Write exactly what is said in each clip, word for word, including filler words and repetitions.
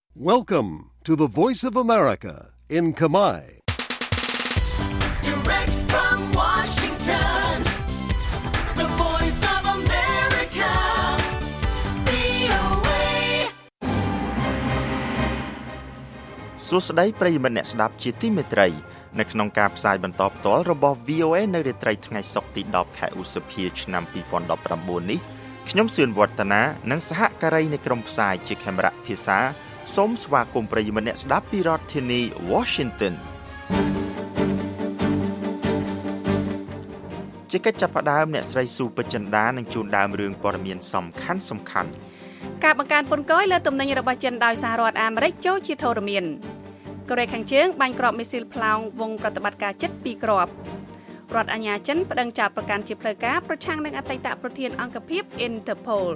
Welcome to the Voice of America in Khmer. Direct from Washington, the Voice of America, វី អូ เอសួស្តីប្រិយមិត្តអ្នកស្ដាប់ជាទីមេត្រីនៅក្នុងការផ្សាយបន្តផ្ទាល់របស់ វី អូ เอ នៅរាត្រីថ្ងៃសុក្រទីដប់ខែឧសភាឆ្នាំពីរពាន់ដប់ប្រាំបួននេះខ្ញុំសឿនវឌ្ឍនានិងសហការីនៃក្រុមផ្សាយជាខេមរៈភាសាសូមស្វាគមន៍ប្រិយមិត្តអ្នកស្ដាប់ពីរដ្ឋធានី Washington ជាកិច្ចចាប់ផ្ដើមអ្នកស្រីស៊ូពេជ្រចិន្តានឹងជូនដើមរឿងព័ត៌មានសំខាន់សំខាន់ការបង្កើនពន្ធគយលើទំនិញរបស់ចិនដោយសហរដ្ឋអាមេរិកចូលជាធរមានកូរ៉េខាងជើងបាញ់គ្រាប់មីស៊ីលផ្លោងវងប្រតិបត្តិការជិតពីរគ្រាប់រដ្ឋអាជ្ញាចិនប្តឹងចាប់ប្រកាន់ជាផ្លូវការប្រឆាំងនឹងអតីតប្រធានអង្គភិប Interpol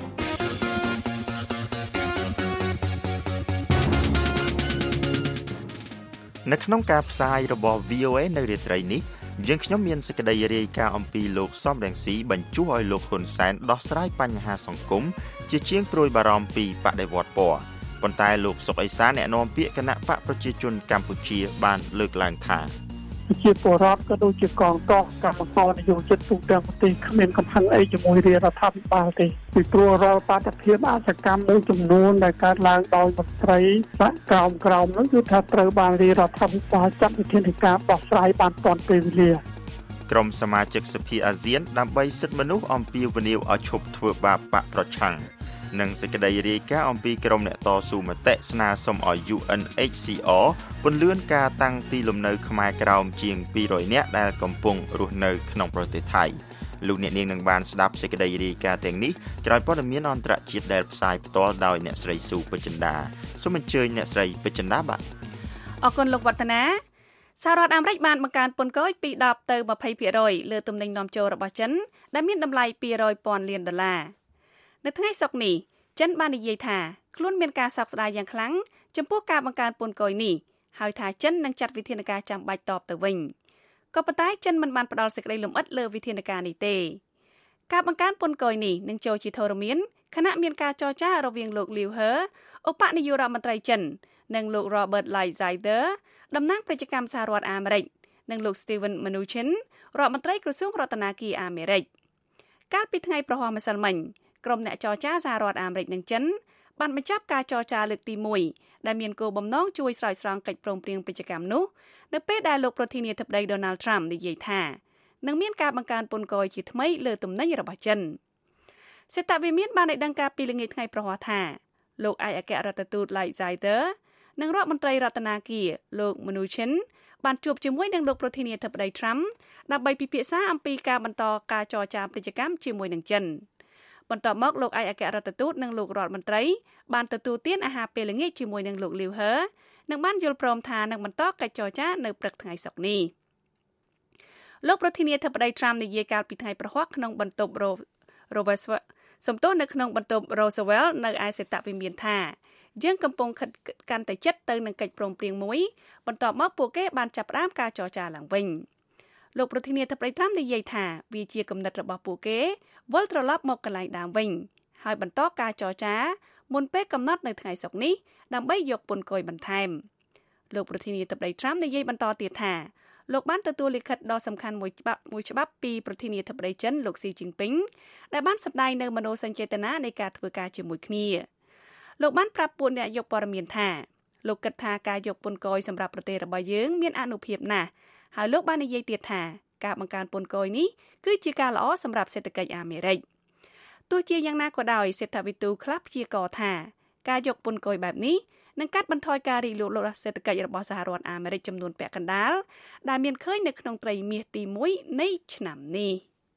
នៅក្នុងការផ្សាយរបស់ វី អូ เอ នៅរាត្រីនេះយើងខ្ញុំមានសេចក្តីរាយការណ៍អំពីលោកសំរងស៊ីបញ្ជូសឲ្យលោកហ៊ុនសែនដោះស្រាយបញ្ហាសង្គមជាជាងព្រួយបារម្ភពីបដិវត្តពណ៌ប៉ុន្តែលោកសុកអេសានអ្នកនាំពាក្យគណៈបកប្រជាជនកម្ពុជាបានលើកឡើងថាជាពលរដ្ឋក៏ដូចជាកងទ័ពកម្មករនយោជិតទូទាំងប្រទេសគ្មានកំហឹងអីជាមួយរាជរដ្ឋាភិបាលទេពីព្រោះរាល់បាតុភិបអសកម្មមួយចំនួនដែលកើតឡើងដោយមន្ត្រីបកក្រោមក្រោមនោះគឺថាត្រូវបានរាជរដ្ឋាភិបាលចាត់វិធានការបោះស្រាយបានទាន់ពេលវេលាក្រុមសមាជិកសភាអាស៊ានដើម្បីសិទ្ធិមនុស្សអំពាវនាវឲ្យឈប់ធ្វើបាបបកប្រឆាំងនិងសេចក្តីរាយការណ៍អំពីក្រុមអ្នកតស៊ូមតិស្នើសុំឲ្យ យូ អិន អេច ស៊ី អរ ពន្លឿនការតាំងទីលំនៅខ្មែរក្រោមជាងពីររយនាក់ដែលកំពុងរស់នៅក្នុងប្រទេសថៃលោកអ្នកនាងនឹងបានស្ដាប់សេចក្តីរាយការណ៍ទាំងនេះក្រោយព័ត៌មានអន្តរជាតិដែលផ្សាយផ្ទាល់ដោយអ្នកស្រីស៊ូពេជ្រចិន្តាសូមអញ្ជើញអ្នកស្រីពេជ្រចិន្តាបាទអរគុណលោកវឌ្ឍនាសហរដ្ឋអាមេរិកបានបង្កើនពន្ធគយពីដប់ទៅยี่สิบเปอร์เซ็นต์ លើទំនិញនាំចូលរបស់ចិនដែលមានតម្លៃពីររយពាន់លានដុល្លារនៅថ្ងៃសុក្រនេះចិនបាននិយាយថាខ្លួនមានការសោកស្ដាយយ៉ាងខ្លាំងចំពោះការបង្កើនពន្ធគយនេះហើយថាចិននឹងចាត់វិធានការចាំបាច់តបទៅវិញក៏ប៉ុន្តែចិនមិនបានផ្ដល់សេចក្តីលម្អិតលើវិធានការនេះទេការបង្កើនពន្ធគយនេះនឹងចូលជាធរមានខណៈមានការចរចារវាងលោកលីវហឺឧបនាយករដ្ឋមន្ត្រីចិននិងលោក Robert Lighthizer តំណាងប្រជាកម្មសហរដ្ឋអាមេរិកនិងលោក Steven Mnuchin រដ្ឋមន្ត្រីក្រសួងរដ្ឋាភិបាលអាមេរិកកាលពីថ្ងៃប្រហ័សម្សិលមិញក្រុមអ្នកចរចាសហរដ្ឋអាមេរិកនិងចិនបានបញ្ចប់ការចរចាលើកទីមួយដែលមានគោលបំណងជួយស្រោចស្រង់កិច្ចព្រមព្រៀងពាណិជ្ជកម្មនោះនៅពេលដែលលោកប្រធានាធិបតី Donald Trump និយាយថានឹងមានការបង្កើនពន្ធគយជាថ្មីលើទំនិញរបស់ចិនសេតវិមានបានឲ្យដឹងការពីល្ងាចថ្ងៃប្រហ័សថាលោកឯកអគ្គរដ្ឋទូត Lighthizer និងរដ្ឋមន្ត្រីរដ្ឋាភិបាលលោក Mnuchin បានជួបជាមួយនឹងលោកប្រធានាធិបតី Trump ដើម្បីពិភាក្សាអំពីការបន្តការចរចាពាណិជ្ជកម្មជាមួយនឹងចិនបន្ទាប់មកលោកឯកអគ្គរដ្ឋទូតនិងលោករដ្ឋមន្ត្រីបានទទួលទានអាហារពេលល្ងាចជាមួយនឹងលោកលីវហឺនិងបានយល់ព្រមថានឹងបន្តកិច្ចចរចានៅព្រឹកថ្ងៃសុក្រនេះលោកប្រធានាធិបតី Trump និយាយកាលពីថ្ងៃប្រហ័សក្នុងបន្ទប់ Roosevelt សំទោសនៅក្នុងបន្ទប់ Roosevelt នៅឯសេតវិមានថាយើងកំពុងខិតកាន់តែជិតទៅនឹងកិច្ចព្រមព្រៀងមួយបន្ទាប់មកពួកគេបានចាប់ផ្ដើមការចរចាឡើងវិញលោកប្រធានាធិបតី Trump និយាយថាវាជាគំនិតរបស់ពួកគេវិលត្រឡប់មកកន្លែងដើមវិញហើយបន្តការចរចាមុនពេលកំណត់នៅថ្ងៃសុក្រនេះដើម្បីយកពន្ធគយបន្ថែមលោកប្រធានាធិបតី Trump និយាយបន្តទៀតថាលោកបានទទួលលិខិតដ៏សំខាន់មួយច្បាប់មួយច្បាប់ពីប្រធានាធិបតីចិនលោកស៊ីជីនពីងដែលបានសម្ដែងនៅមនោសញ្ចេតនានៃការធ្វើការជាមួយគ្នាលោកបានប្រាប់ពួកអ្នកយកព័ត៌មានថាលោកគិតថាការយកពន្ធគយសម្រាប់ប្រទេសរបស់យើងមានអានុភាពណាស់ហើយលោកបាននិយាយទៀតថាការបង្កើនពន្ធគយនេះគឺជាការល្អសម្រាប់សេដ្ឋកិច្ចអាមេរិកទោះជាយ៉ាងណាក៏ដោយសេដ្ឋវិទូខ្លះព្យាករណ៍ថាការយកពន្ធគយបែបនេះនឹងកាត់បន្ថយការរីកលូតលាស់សេដ្ឋកិច្ចរបស់សហរដ្ឋអាមេរិកចំនួនពាក់កណ្ដាលដែលមានឃើញនៅក្នុងត្រីមាសទីមួយនៃឆ្នាំនេះ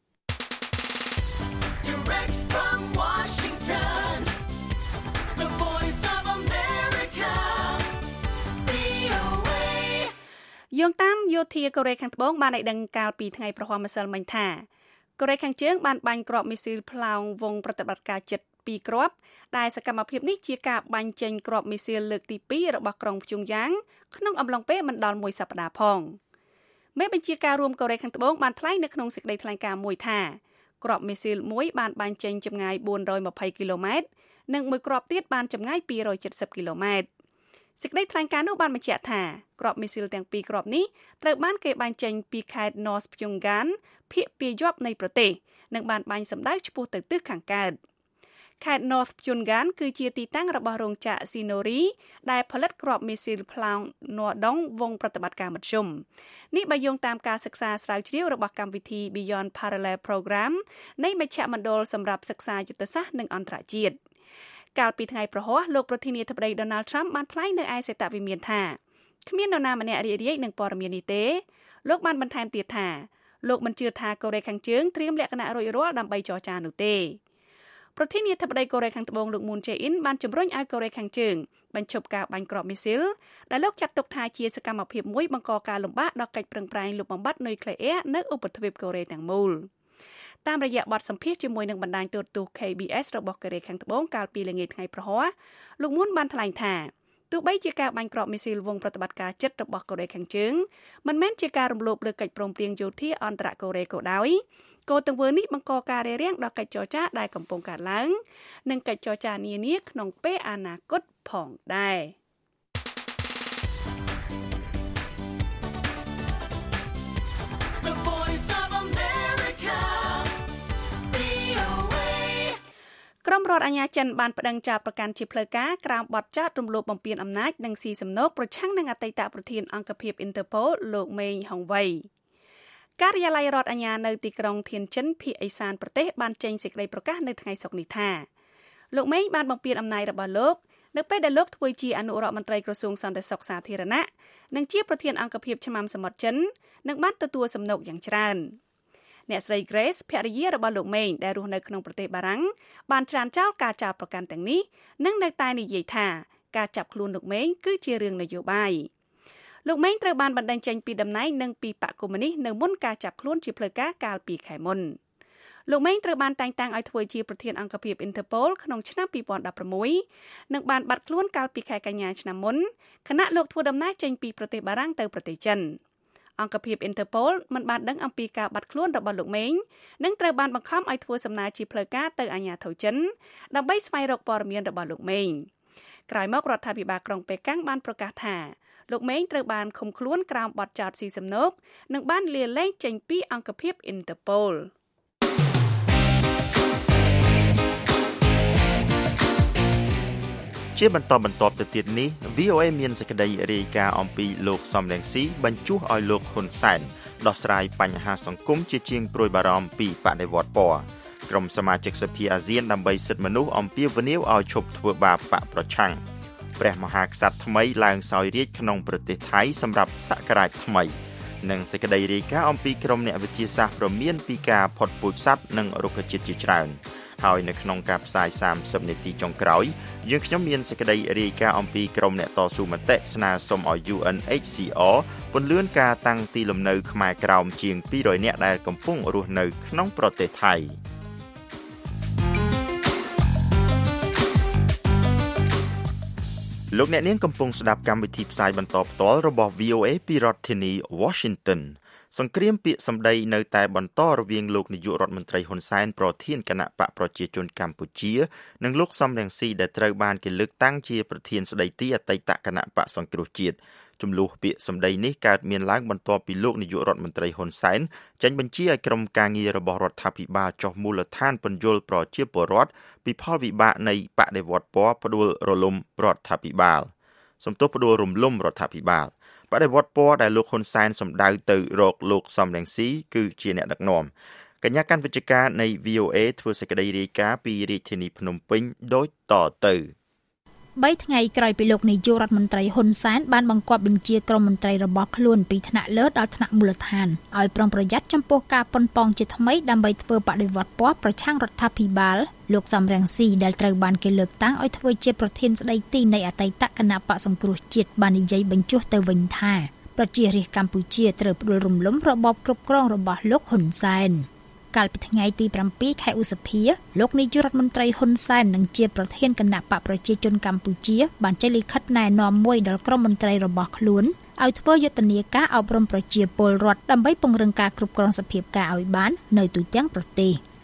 Direct from Washington, the Voice of America, វី អូ เอយោងតាមយោធាកូរ៉េខាងត្បូងបានឲ្យដឹងកាលពីថ្ងៃប្រហ័សម្សិលមិញថាកូរ៉េខាងជើងបានបាញ់គ្រាប់មីស៊ីលផ្លោងវងប្រតិបត្តិការជិតពីរគ្រាប់ដែលសកម្មភាពនេះជាការបាញ់ចេញគ្រាប់មីស៊ីលលើកទីពីររបស់ក្រុងព្យុងយ៉ាងក្នុងអំឡុងពេលមិនដល់មួយសប្តាហ៍ផងមេបញ្ជាការរួមកូរ៉េខាងត្បូងបានថ្លែងនៅក្នុងសេចក្តីថ្លែងការណ៍មួយថាគ្រាប់មីស៊ីលមួយបានបាញ់ចេញចម្ងាយbốn trăm hai mươiគីឡូម៉ែត្រនិងមួយគ្រាប់ទៀតបានចម្ងាយពីររយเจ็ดสิบគីឡូម៉ែត្រសេចក្តីថ្លែងការណ៍នោះបានបញ្ជាក់ថាគ្រាប់មីស៊ីលទាំងពីរគ្រាប់នេះត្រូវបានគេបាញ់ចេញពីខេត្ត North Pyongan ភាគពាយ័ព្យនៃប្រទេសនិងបានបាញ់សម្ដៅឆ្ពោះទៅទិសខាងកើតខេត្ត North Pyongan គឺជាទីតាំងរបស់រោងចក្រ Sinori ដែលផលិតគ្រាប់មីស៊ីលផ្លោងណ័រដុងវងប្រតិបត្តិការមធ្យមនេះបើយោងតាមការសិក្សាស្រាវជ្រាវរបស់កម្មវិធី Beyond Parallel Program នៃមជ្ឈមណ្ឌលសម្រាប់សិក្សាយុទ្ធសាស្ត្រនិងអន្តរជាតិកាលពីថ្ងៃប្រហ័សលោកប្រធានាធិបតី Donald Trump បានថ្លែងនៅឯសេតវិមានថាគ្មាននរណាម្នាក់រីករាយនឹងព័ត៌មាននេះទេលោកបានបន្ថែមទៀតថាលោកមិនជឿថាកូរ៉េខាងជើងត្រៀមលក្ខណៈរួចរាល់ដើម្បីចរចានោះទេប្រធានាធិបតីកូរ៉េខាងត្បូងលោក Moon Jae-in បានជំរុញឲ្យកូរ៉េខាងជើងបញ្ឈប់ការបាញ់គ្រាប់មីស៊ីលដែលលោកចាត់ទុកថាជាសកម្មភាពមួយបង្កការលំបាកដល់កិច្ចប្រឹងប្រែងលុបបំបាត់នុយក្លេអ៊ែរនៅឧបទ្វីបកូរ៉េទាំងមូលតាមរយៈបទសម្ភាសន៍ជាមួយនឹងបណ្ដាញទូរទស្សន៍ K B S របស់កូរ៉េខាងត្បូងកាលពីល្ងាចថ្ងៃប្រហ័សលោក Moon បានថ្លែងថាទោះបីជាការបាញ់គ្រាប់មីស៊ីលវងប្រតិបត្តិការចិត្តរបស់កូរ៉េខាងជើងមិនមែនជាការរំលោភលើកិច្ចព្រមព្រៀងយោធាអន្តរកូរ៉េក៏ដោយគោលទង្វើនេះបង្កការរារាំងដល់កិច្ចចរចាដែលកំពុងកើតឡើងនិងកិច្ចចរចានានាក្នុងពេលអនាគតផងដែរក្រុមរដ្ឋអាជ្ញាចិនបានប្តឹងចោទប្រកាន់ជាផ្លូវការក្រោមបទចោទរំលោភបំពានអំណាចនិងស៊ីសំណូកប្រឆាំងនឹងអតីតប្រធានអង្គភិប Interpol លោកមេងហុងវៃការិយាល័យរដ្ឋអាជ្ញានៅទីក្រុងធានចិនភាគឦសានប្រទេសបានចេញសេចក្តីប្រកាសនៅថ្ងៃសុក្រនេះថាលោកមេងបានបំពានអំណាចរបស់លោកនៅពេលដែលលោកធ្វើជាអនុរដ្ឋមន្ត្រីក្រសួងសន្តិសុខសាធារណៈនិងជាប្រធានអង្គភិបឆ្មាំសមុទ្រចិននិងបានទទួលសំណូកយ៉ាងច្រើនអ្នកស្រី Grace ភរិយារបស់លោកមេងដែលរស់នៅក្នុងប្រទេសបារាំងបានច្រានចោលការចោទប្រកាន់ទាំងនេះនិងនៅតែនិយាយថាការចាប់ខ្លួនលោកមេងគឺជារឿងនយោបាយលោកមេងត្រូវបានបណ្តេញចេញពីតំណែងនិងពីបកកុម្មុយនីសនៅមុនការចាប់ខ្លួនជាផ្លូវការកាលពីខែមុនលោកមេងត្រូវបានតែងតាំងឲ្យធ្វើជាប្រធានអង្គភិប Interpol ក្នុងឆ្នាំពីរពាន់ដប់ប្រាំមួយនិងបានបាត់ខ្លួនកាលពីខែកញ្ញាឆ្នាំមុនខណៈលោកធ្វើដំណើរចេញពីប្រទេសបារាំងទៅប្រទេសចិនអង្គភិប Interpol មិនបានដឹងអំពីការបាត់ខ្លួនរបស់លោកមេងនិងត្រូវបានបង្ខំឲ្យធ្វើសំណើជាផ្លូវការទៅអាជ្ញាធរចិនដើម្បីស្វែងរកព័ត៌មានរបស់លោកមេងក្រោយមករដ្ឋាភិបាលក្រុងប៉េកាំងបានប្រកាសថាលោកមេងត្រូវបានឃុំខ្លួនក្រោមបទចោទស៊ីសំណូកនិងបានលាលែងចេញពីអង្គភិប Interpol ជាបន្តបន្ទាប់ទៅទៀតនេះ V O A មានសេចក្តីរាយការណ៍អំពីលោកសំរងស៊ីបញ្ជូសឲ្យលោកហ៊ុនសែនដោះស្រាយបញ្ហាសង្គមជាជាងព្រួយបារម្ភពីបដិវត្តពណ៌ក្រុមសមាជិកសភាអាស៊ានដើម្បីសិទ្ធិមនុស្សអំពាវនាវឲ្យឈប់ធ្វើបាបបកប្រឆាំងព្រះមហាក្សត្រថ្មីឡើងសោយរាជ្យក្នុងប្រទេសថៃសម្រាប់សករាជថ្មីនិងសេចក្តីរាយការណ៍អំពីក្រុមអ្នកវិទ្យាសាស្ត្រព្រមានពីការផុតពូជសត្វនិងរុក្ខជាតិជាច្រើនហើយនៅក្នុងការផ្សាយសាមសិបនាទីចុងក្រោយយើងខ្ញុំមានសេចក្តីរាយការណ៍អំពីក្រុមអ្នកតស៊ូមតិស្នើសុំឲ្យ U N H C R ពន្យារការតាំងទីលំនៅខ្មែរក្រោមជាងពីររយនាក់ដែលកំពុងរស់នៅក្នុងប្រទេសថៃលោកអ្នកនាងកំពុងស្ដាប់កម្មវិធីផ្សាយបន្តផ្ទាល់របស់ V O A ពីរដ្ឋធានី Washingtonសង្គ្រាមពាក្យសម្ដីនៅតែបន្តរវាងលោកនាយករដ្ឋមន្ត្រីហ៊ុនសែនប្រធានគណៈបកប្រជាជនកម្ពុជានិងលោកសំរងស៊ីដែលត្រូវបានគេលើកតាំងជាប្រធានស្ដីទីអតីតគណៈបកសង្គ្រោះជាតិចំនួនពាក្យសម្ដីនេះកើតមានឡើងបន្ទាប់ពីលោកនាយករដ្ឋមន្ត្រីហ៊ុនសែនចេញបញ្ជាឲ្យក្រុមការងាររបស់រដ្ឋាភិបាលចុះមូលដ្ឋានពន្យល់ប្រជាពលរដ្ឋពីផលវិបាកនៃបដិវត្តពណ៌ផ្ដួលរលំរដ្ឋាភិបាលសំទោសផ្ដួលរំលំរដ្ឋាភិបាលបដិវត្តពណ៌ដែលលោកហ៊ុនសែនសម្ដៅទៅរកលោកសំរងស៊ីគឺជាអ្នកដឹកនាំកញ្ញាកាន់វិជ្ជការនៃ V O A ធ្វើសេចក្តីរាយការណ៍ពីរាជធានីភ្នំពេញដូចតទៅបីថ្ងៃក្រោយពីលោកនាយករដ្ឋមន្ត្រីហ៊ុនសែនបានបង្គាប់បញ្ជាក្រុមមន្ត្រីរបស់ខ្លួនពីថ្នាក់លើដល់ថ្នាក់មូលដ្ឋានឲ្យប្រុងប្រយ័ត្នចំពោះការប៉ុនប៉ងជាថ្មីដើម្បីធ្វើបដិវត្តពណ៌ប្រឆាំងរដ្ឋាភិបាលលោកសំរងស៊ីដែលត្រូវបានគេលើកតាំងឲ្យធ្វើជាប្រធានស្ដីទីនៃអតីតគណៈបកសង្គ្រោះជាតិបាននិយាយបញ្ជោះទៅវិញថាប្រជារាស្ត្រកម្ពុជាត្រូវផ្ដួលរំលំរបបគ្រប់គ្រងរបស់លោកហ៊ុនសែនកាលពីថ្ងៃទីប្រាំពីរខែឧសភាលោកនាយករដ្ឋមន្ត្រីហ៊ុនសែននិងជាប្រធានគណៈបកប្រជាជនកម្ពុជាបានចេញលិខិតណែនាំមួយដល់ក្រុមមន្ត្រីរបស់ខ្លួនឲ្យធ្វើយុទ្ធនាការអប់រំប្រជាពលរដ្ឋដើម្បីពង្រឹងការគ្រប់គ្រងសភាពការឲ្យបាននៅទូទាំងប្រទេស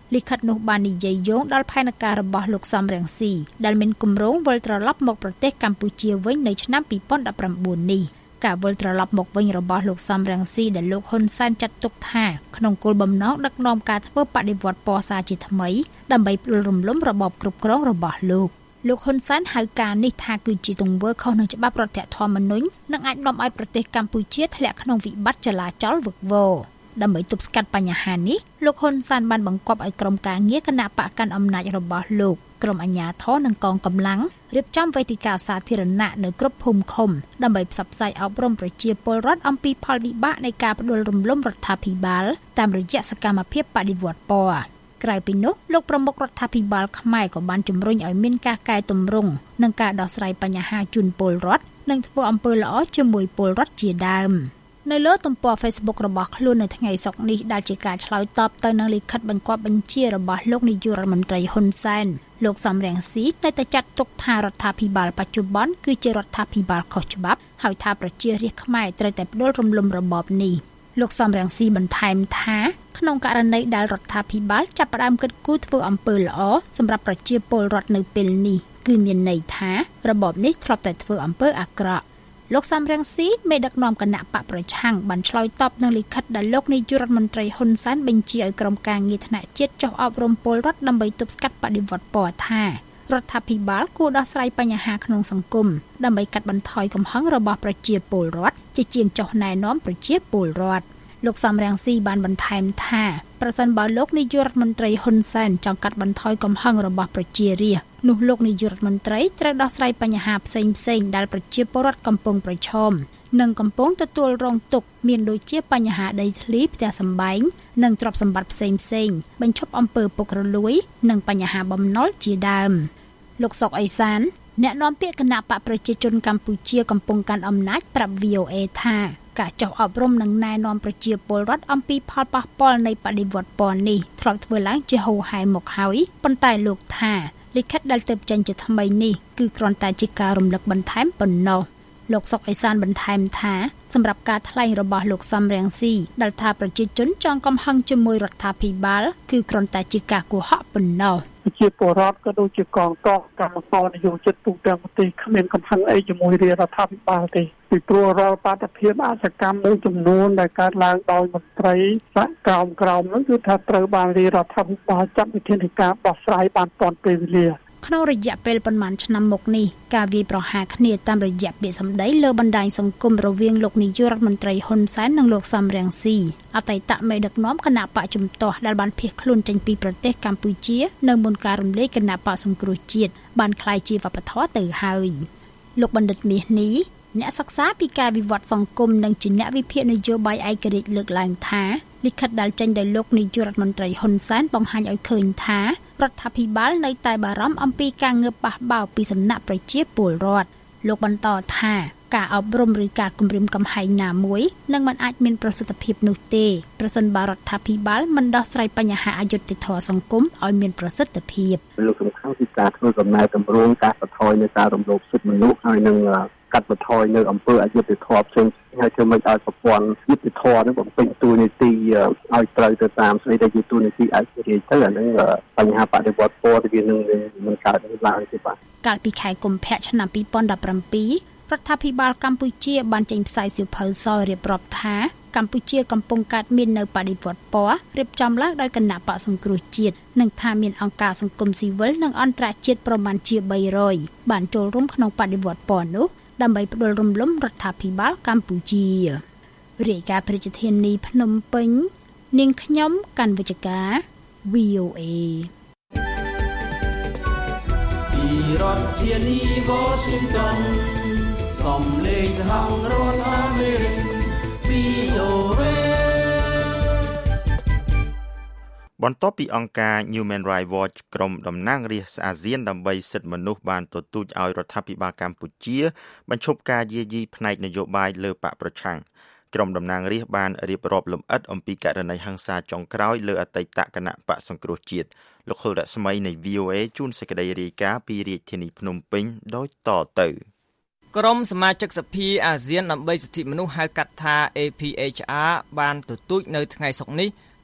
លិខិតនោះបាននិយាយយោងដល់ផែនការរបស់លោកសំរងស៊ីដែលមានគម្រោងវិលត្រឡប់មកប្រទេសកម្ពុជាវិញនៅឆ្នាំពីរពាន់ដប់ប្រាំបួននេះការវិលត្រឡប់មកវិញរបស់លោកសំរងស៊ីដែលលោកហ៊ុនសែនចាត់ទុកថាក្នុងគោលបំណងដឹកនាំការធ្វើបដិវត្តពណ៌សារជាថ្មីដើម្បីផ្ដួលរំលំរបបគ្រប់គ្រងរបស់លោកលោកហ៊ុនសែនហៅការនេះថាគឺជាទង្វើខុសនឹងច្បាប់រដ្ឋធម្មនុញ្ញនិងអាចនាំឲ្យប្រទេសកម្ពុជាធ្លាក់ក្នុងវិបត្តិចលាចលវឹកវរដើម្បីទប់ស្កាត់បញ្ហានេះលោកហ៊ុនសែនបានបង្គាប់ឲ្យក្រុមការងារគណៈបកកាន់អំណាចរបស់លោកក្រុមអាជ្ញាធរនិងកងកម្លាំងរៀបចំវេទិកាសាធារណៈនៅគ្រប់ភូមិឃុំដើម្បីផ្សព្វផ្សាយអប់រំប្រជាពលរដ្ឋអំពីផលវិបាកនៃការផ្ដួលរំលំរដ្ឋាភិបាលតាមរយៈសកម្មភាពបដិវត្តពណ៌ក្រៅពីនោះលោកប្រមុខរដ្ឋាភិបាលខ្មែរក៏បានជំរុញឲ្យមានការកែតម្រង់និងការដោះស្រាយបញ្ហាជូនពលរដ្ឋនិងធ្វើអំពើល្អជាមួយពលរដ្ឋជាដើមនៅលើទំព័រ Facebook របស់ខ្លួននៅថ្ងៃសុក្រនេះដែលជាការឆ្លើយតបទៅនឹងលិខិតបង្គាប់បញ្ជារបស់លោកនាយករដ្ឋមន្ត្រីហ៊ុនសែនលោកសំរងស៊ីនៅតែចាត់ទុកថារដ្ឋាភិបាលបច្ចុប្បន្នគឺជារដ្ឋាភិបាលខុសច្បាប់ហើយថាប្រជារាស្ត្រខ្មែរត្រូវតែផ្ដួលរំលំរបបនេះលោកសំរងស៊ីបន្ថែមថាក្នុងករណីដែលរដ្ឋាភិបាលចាប់ផ្ដើមគិតគូរធ្វើអំពើល្អសម្រាប់ប្រជាពលរដ្ឋនៅពេលនេះគឺមានន័យថារបបនេះធ្លាប់តែធ្វើអំពើអាក្រក់លោកសំរងស៊ីមេដឹកនាំគណៈបកប្រឆាំងបានឆ្លើយតបនឹងលិខិតដែលលោកនាយករដ្ឋមន្ត្រីហ៊ុនសែនបញ្ជាឲ្យក្រុមការងារថ្នាក់ជាតិចុះអប់រំពលរដ្ឋដើម្បីទប់ស្កាត់បដិវត្តពណ៌ថារដ្ឋាភិបាលគួរដោះស្រាយបញ្ហាក្នុងសង្គមដើម្បីកាត់បន្ថយកំហឹងរបស់ប្រជាពលរដ្ឋជាជាងចុះណែនាំប្រជាពលរដ្ឋលោកសំរងស៊ីបានបន្ថែមថាប្រសិនបើលោកនាយករដ្ឋមន្ត្រីហ៊ុនសែនចង់កាត់បន្ថយកំហឹងរបស់ប្រជារាស្ត្រនោះលោកនាយករដ្ឋមន្ត្រីត្រូវដោះស្រាយបញ្ហាផ្សេងៗដែលប្រជាពលរដ្ឋកំពុងប្រឈមនិងកំពុងទទួលរងទុក្ខមានដូចជាបញ្ហាដីធ្លីផ្ទះសម្បែងនិងទ្រព្យសម្បត្តិផ្សេងៗបញ្ឈប់អំពើពុករលួយនិងបញ្ហាបំណុលជាដើមលោកសុកអេសានអ្នកនាំពាក្យគណៈបកប្រជាជនកម្ពុជាកំពុងកាន់អំណាចប្រាប់ វី អូ អេ ថាការចុះអប់រំនិងណែនាំប្រជាពលរដ្ឋអំពីផលប៉ះពាល់នៃបដិវត្តពណ៌នេះធ្លាប់ធ្វើឡើងជាហូរហែមកហើយប៉ុន្តែលោកថាលិខិតដែលទើបចេញជាថ្មីនេះគឺគ្រាន់តែជាការរំលឹកបន្ថែមប៉ុណ្ណោះលោកសុកអេសានបន្ថែមថាសម្រាប់ការថ្លែងរបស់លោកសំរងស៊ីដែលថាប្រជាជនចង់កំហឹងជាមួយរដ្ឋាភិបាលគឺគ្រាន់តែជាការកុហកប៉ុណ្ណោះជាពលរដ្ឋក៏ដូចជាកងទ័ពកម្មករនយោជិតទូទាំងប្រទេសគ្មានកំហឹងអីជាមួយរាជរដ្ឋាភិបាលទេពីព្រោះរាល់បាតុភិបអសកម្មមួយចំនួនដែលកើតឡើងដោយមន្ត្រីសហក្រោមក្រោមនោះគឺថាត្រូវបានរាជរដ្ឋាភិបាលចាត់វិធានការបោះស្រាយបានទាន់ពេលវេលាក្នុងរយៈពេលប៉ុន្មានឆ្នាំមកនេះការវាយប្រហារគ្នាតាមរយៈពាក្យសម្ដីលើបណ្ដាញសង្គមរវាងលោកនាយករដ្ឋមន្ត្រីហ៊ុនសែននិងលោកសំរងស៊ីអតីតមេដឹកនាំគណៈបកជំទាស់ដែលបានភៀសខ្លួនចេញពីប្រទេសកម្ពុជានៅមុនការរំលាយគណៈបកសង្គ្រោះជាតិបានក្លាយជាវប្បធម៌ទៅហើយលោកបណ្ឌិតមាសនេះអ្នកសិក្សាពីការវិវត្តសង្គមនិងជាអ្នកវិភាគនយោបាយឯករាជ្យលើកឡើងថាលិខិតដែលចេញដោយលោកនាយករដ្ឋមន្ត្រីហ៊ុនសែនបង្ហាញឲ្យឃើញថារដ្ឋាភិបាលនៅតែបារម្ភអំពីការងើបបះបោរពីសំណាក់ប្រជាពលរដ្ឋលោកបន្តថាការអប់រំឬការគំរាមកំហែងណាមួយនឹងមិនអាចមានប្រសិទ្ធភាពនោះទេប្រសិនបើរដ្ឋាភិបាលមិនដោះស្រាយបញ្ហាអយុត្តិធម៌សង្គមឲ្យមានប្រសិទ្ធភាពលោកសំខាន់គឺការធ្វើកំណែតម្រង់ការបន្ថយនៃការរំលោភសិទ្ធិមនុស្សហើយនឹងកាត់បន្ថយនៅអំពើអយុត្តិធម៌ផ្សេងៗហើយធ្វើមិនឲ្យប្រព័ន្ធយុត្តិធម៌នឹងបំពេញតួនាទីឲ្យត្រូវទៅតាមស្អីដែលជាតួនាទីឯករាជ្យទៅអានឹងបញ្ហាបដិវត្តពណ៌វានឹងមិនកើតឡើងទេបាទកាលពីខែកុម្ភៈឆ្នាំពីរពាន់ដប់ប្រាំពីររដ្ឋាភិបាលកម្ពុជាបានចេញផ្សាយសៀវភៅសរៀបរាប់ថាកម្ពុជាកំពុងកើតមាននៅបដិវត្តពណ៌រៀបចំឡើងដោយគណៈបកសង្គ្រោះជាតិនិងថាមានអង្គការសង្គមស៊ីវិលនិងអន្តរជាតិប្រមាណជាបីរយបានចូលរួមក្នុងបដិវត្តពណ៌នោះដើម្បីផ្ដួលរំលំរដ្ឋាភិបាលកម្ពុជារាយការណ៍ប្រជាធានីភ្នំពេញនាងខ្ញុំកាន់វិជ្ជការ វី អូ អេពីរដ្ឋធានី Washington សំឡេងសហរដ្ឋអាមេរិក វី អូ អេបន្ទាប់ពីអង្គការ Human Rights Watch ក្រុមតំណាងរាស្ត្រអាស៊ានដើម្បីសិទ្ធិមនុស្សបានទទូចឲ្យរដ្ឋាភិបាលកម្ពុជាបញ្ឈប់ការយាយីផ្នែកនយោបាយលើបកប្រឆាំងក្រុមតំណាងរាស្ត្របានរៀបរាប់លម្អិតអំពីករណីហិង្សាចុងក្រោយលើអតីតគណៈបកសង្គ្រោះជាតិលោកខុលរស្មីនៃ វី អូ អេ ជួនសេចក្តីរាយការណ៍ពីរាជធានីភ្នំពេញដូចតទៅក្រុមសមាជិកសភាអាស៊ានដើម្បីសិទ្ធិមនុស្សហៅកាត់ថា អេ ភី អេច អារ បានទទូចនៅថ្ងៃសុក្រនេះ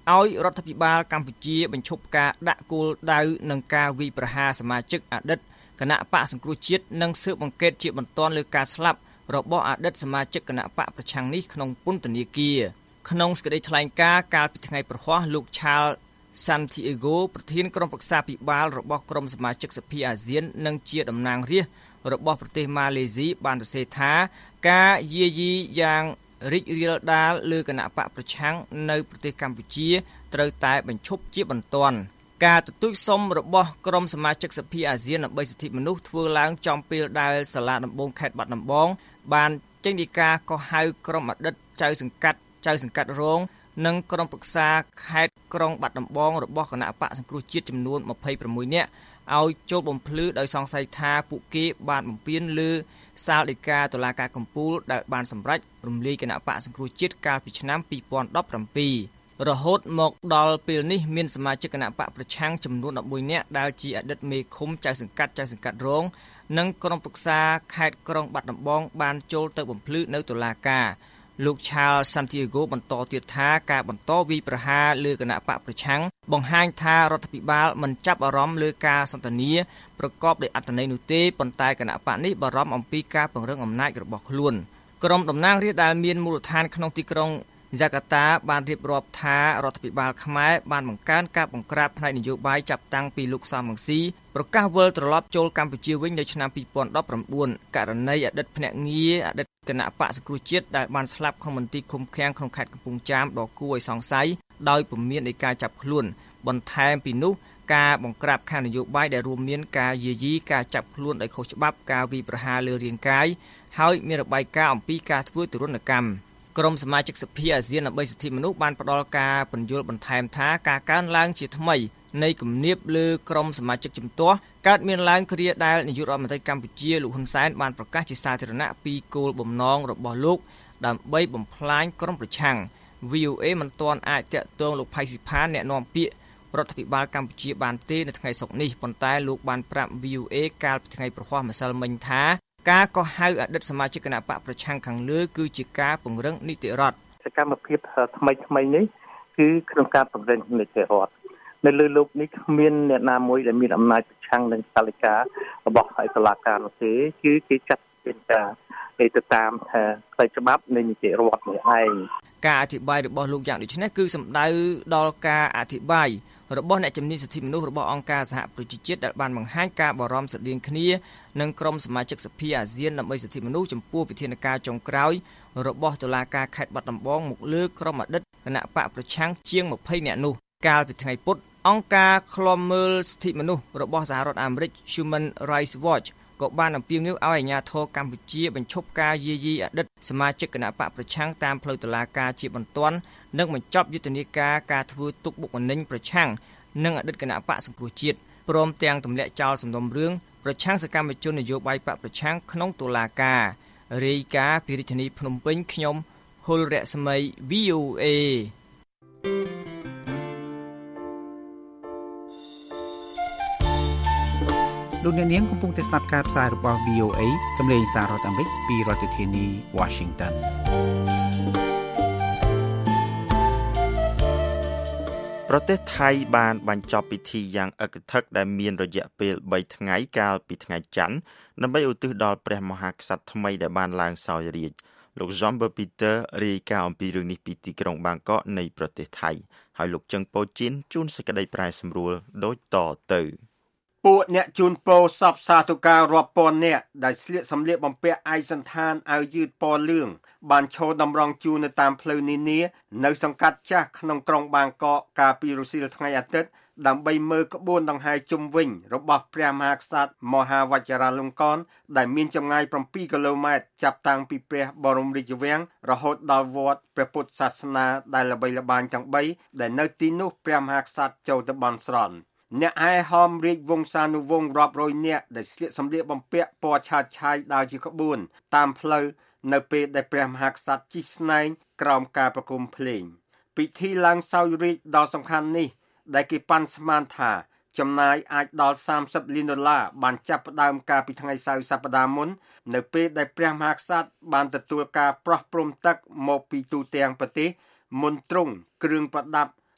ឲ្យរដ្ឋាភិបាលកម្ពុជាបញ្ឈប់ការដាក់គោលដៅនឹងការវាយប្រហារសមាជិកអតីតគណៈបកសង្គ្រោះជាតិនិងស៊ើបអង្កេតជាបន្ទាន់លើការស្លាប់របស់អតីតសមាជិកគណៈបកប្រឆាំងនេះក្នុងពន្ធនាគារក្នុងសេចក្តីថ្លែងការណ៍កាលពីថ្ងៃប្រហ័សលោក Charles Santiago ប្រធានក្រុមប្រឹក្សាភិបាលរបស់ក្រុមសមាជិកសភាអាស៊ាននិងជាតំណាងរាស្ត្ររបស់ប្រទេសម៉ាឡេស៊ីបានសរសេរថាការយាយីយ៉ាងរីករាលដាលលើគណៈបកប្រឆាំងនៅប្រទេសកម្ពុជាត្រូវតែបញ្ឈប់ជាបន្ទាន់ការទទូចសុំរបស់ក្រុមសមាជិកសភាអាស៊ានដើម្បីសិទ្ធិមនុស្សធ្វើឡើងចំពេលដែលសាលាដំបងខេត្តបាត់ដំបងបានចេញដីកាកោះហៅក្រុមអតីតចៅសង្កាត់ចៅសង្កាត់រងនិងក្រុមប្រឹក្សាខេត្តក្រុងបាត់ដំបងរបស់គណៈបកសង្គ្រោះជាតិចំនួនម្ភៃប្រាំមួយនាក់ឲ្យចូលបំភ្លឺដោយសង្ស័យថាពួកគេបានបំពានលើសាលដីកាតុលាការកំពូលដែលបានសម្រេចរំលាយគណៈបកសង្គ្រោះជាតិកាលពីឆ្នាំពីរពាន់ដប់ប្រាំពីររហូតមកដល់ពេលនេះមានសមាជិកគណៈបកប្រឆាំងចំនួនដប់មួយនាក់ដែលជាអតីតមេឃុំចៅសង្កាត់ចៅសង្កាត់រងនិងក្រុមប្រឹក្សាខេត្តក្រុងបាត់ដំបងបានចូលទៅបំភ្លឺនៅតុលាការលោក Charles Santiago បន្តទៀតថាការបន្តវាយប្រហារលើគណៈបកប្រឆាំងបង្ហាញថារដ្ឋាភិបាលមិនចាប់អារម្មណ៍លើការសន្ទនាប្រកបដោយអត្ថន័យនោះទេប៉ុន្តែគណៈបកនេះបារម្ភអំពីការពង្រឹងអំណាចរបស់ខ្លួនក្រុមតំណាងរាស្ត្រដែលមានមូលដ្ឋានក្នុងទីក្រុងយ៉ាកាតាបានរៀបរាប់ថារដ្ឋាភិបាលខ្មែរបានបង្កើនការបង្ក្រាបផ្នែកនយោបាយចាប់តាំងពីលោកសំរងស៊ីប្រកាសវិលត្រឡប់ចូលកម្ពុជាវិញនៅឆ្នាំពីរពាន់ដប់ប្រាំបួនករណីអតីតភ្នាក់ងារអតីតគណៈបកសង្គ្រោះជាតិដែលបានស្លាប់ក្នុងមន្ទីរឃុំឃាំងក្នុងខេត្តកំពង់ចាមដ៏គួរឲ្យសង្ស័យដោយពុំមាននៃការចាប់ខ្លួនបន្ថែមពីនោះការបង្ក្រាបខាងនយោបាយដែលរួមមានការយាយីការចាប់ខ្លួនដោយខុសច្បាប់ការវាយប្រហារលើរាងកាយហើយមានរបាយការណ៍អំពីការធ្វើទរណកម្មក្រុមសមាជិកសភាអាស៊ានដើម្បីសិទ្ធិមនុស្សបានផ្ដល់ការពន្យល់បន្ថែមថាការកើនឡើងជាថ្មីនៃគំនាបលើក្រុមសមាជិកជំទាស់កើតមានឡើងគ្រាដែលនាយករដ្ឋមន្ត្រីកម្ពុជាលោកហ៊ុនសែនបានប្រកាសជាសាធារណៈពីគោលបំណងរបស់លោកដើម្បីបំផ្លាញក្រុមប្រឆាំង វី អូ អេ មិនទាន់អាចតាក់ទងលោកផៃស៊ីផានអ្នកនាំពាក្យរដ្ឋាភិបាលកម្ពុជាបានទេនៅថ្ងៃសុក្រនេះប៉ុន្តែលោកបានប្រាប់ វី អូ អេ កាលពីថ្ងៃប្រហ័សម្សិលមិញថាការកោះហៅអតីតសមាជិកគណៈបកប្រឆាំងខាងលើគឺជាការពង្រឹងនីតិរដ្ឋសកម្មភាពថ្មីថ្មីនេះគឺក្នុងការពង្រឹងនីតិរដ្ឋនៅលើលោកនេះគ្មានអ្នកណាមួយដែលមានអំណាចប្រឆាំងនឹងសាលការបស់ឯកតុលាការនោះទេគឺគេចាត់เป็นការទៅតាមផ្លូវច្បាប់នៃនីតិរដ្ឋនេះឯងការអធិប្បាយរបស់លោកយ៉ាងដូចនេះគឺសំដៅដល់ការអធិប្បាយរបស់អ្នកជំនាញសិទ្ធិមនុស្សរបស់អង្គការសហប្រជាជាតិដែលបានបង្ហាញការបារម្ភស្រដៀងគ្នានឹងក្រុមសមាជិកសភាអាស៊ានដើម្បីសិទ្ធិមនុស្សចំពោះវិធានការចុងក្រោយរបស់តុលាការខេត្តបាត់ដំបងមកលើក្រុមអតីតគណៈបកប្រឆាំងជាងម្ភៃនាក់នោះកាលពីថ្ងៃពុធអង្គការឃ្លាំមើលសិទ្ធិមនុស្សរបស់សហរដ្ឋអាមេរិក Human Rights Watch ក៏បានអំពាវនាវឲ្យអាជ្ញាធរកម្ពុជាបញ្ឈប់ការយាយីអតីតសមាជិកគណៈបកប្រឆាំងតាមផ្លូវតុលាការជាបន្ទាន់និងបញ្ចប់យុទ្ធនាការការធ្វើទុកបុកម្នេញប្រឆាំងនិងអតីតគណៈបកសង្គ្រោះជាតិព្រមទាំងទម្លាក់ចោលសំណុំរឿងប្រឆាំងសកម្មជននយោបាយបកប្រឆាំងក្នុងតុលាការរាយការណ៍ពីរាជធានីភ្នំពេញខ្ញុំហុលរស្មី វី អូ អេលោកអ្នកនាងកំពុងតែស្ដាប់ការផ្សាយរបស់ វី អូ អេ សម្លេងសាររដ្ឋអាមេរិកពីរដ្ឋធានី Washington ប្រទេសថៃបានបញ្ចប់ពិធីយ៉ាងអឹកធឹកដែលមានរយៈពេលបីថ្ងៃកាលពីថ្ងៃច័ន្ទដើម្បីឧទ្ទិសដល់ព្រះមហាក្សត្រថ្មីដែលបានឡើងសោយរាជ្យលោក Jean Peter រាយការណ៍អំពីរឿងនេះពីទីក្រុងបាងកកនៃប្រទេសថៃហើយលោកជឹងប៉ូជីនជួនសេចក្តីប្រែសម្រួលដូចតទៅពួកអ្នកជូនពរសពសាធុការរាប់ពាន់នាក់ដែលស្លៀកសម្លៀកបំពាក់ឯកសណ្ឋានអាវយឺតពណ៌លឿងបានឈរតម្រង់ជួរនៅតាមផ្លូវនានានៅសង្កាត់ចាស់ក្នុងក្រុងបាងកកកាលពីរសៀលថ្ងៃអាទិត្យដើម្បីមើលក្បួនដង្ហែជុំវិញរបស់ព្រះមហាក្សត្រមហាវជ្ជរាលង្កនដែលមានចម្ងាយប្រាំពីរគីឡូម៉ែត្រចាប់តាំងពីព្រះបរមរាជវាំងរហូតដល់វត្តព្រះពុទ្ធសាសនាដែលល្បីល្បាញទាំងបីដែលនៅទីនោះព្រះមហាក្សត្រចូលទៅបន់ស្រន់អ្នកហែហមរាជវង្សានុវង្សរាប់រយនាក់ដែលស្លៀកសម្លៀកបំពាក់ពណ៌ឆើតឆាយដើរជាក្បួនតាមផ្លូវនៅពេលដែលព្រះមហាក្សត្រជិះស្នែងក្រោមការប្រគំភ្លេងពិធីឡើងសោយរាជ្យដ៏សំខាន់នេះដែលគេប៉ាន់ស្មានថាចំណាយអាចដល់សាមសិបលានដុល្លារបានចាប់ផ្ដើមកាលពីថ្ងៃសៅរ៍សប្តាហ៍មុននៅពេលដែលព្រះមហាក្សត្របានទទួលការប្រោះព្រំទឹកមកពីទូទាំងប្រទេសមុនទ្រង់គ្រឿងប្រដាប់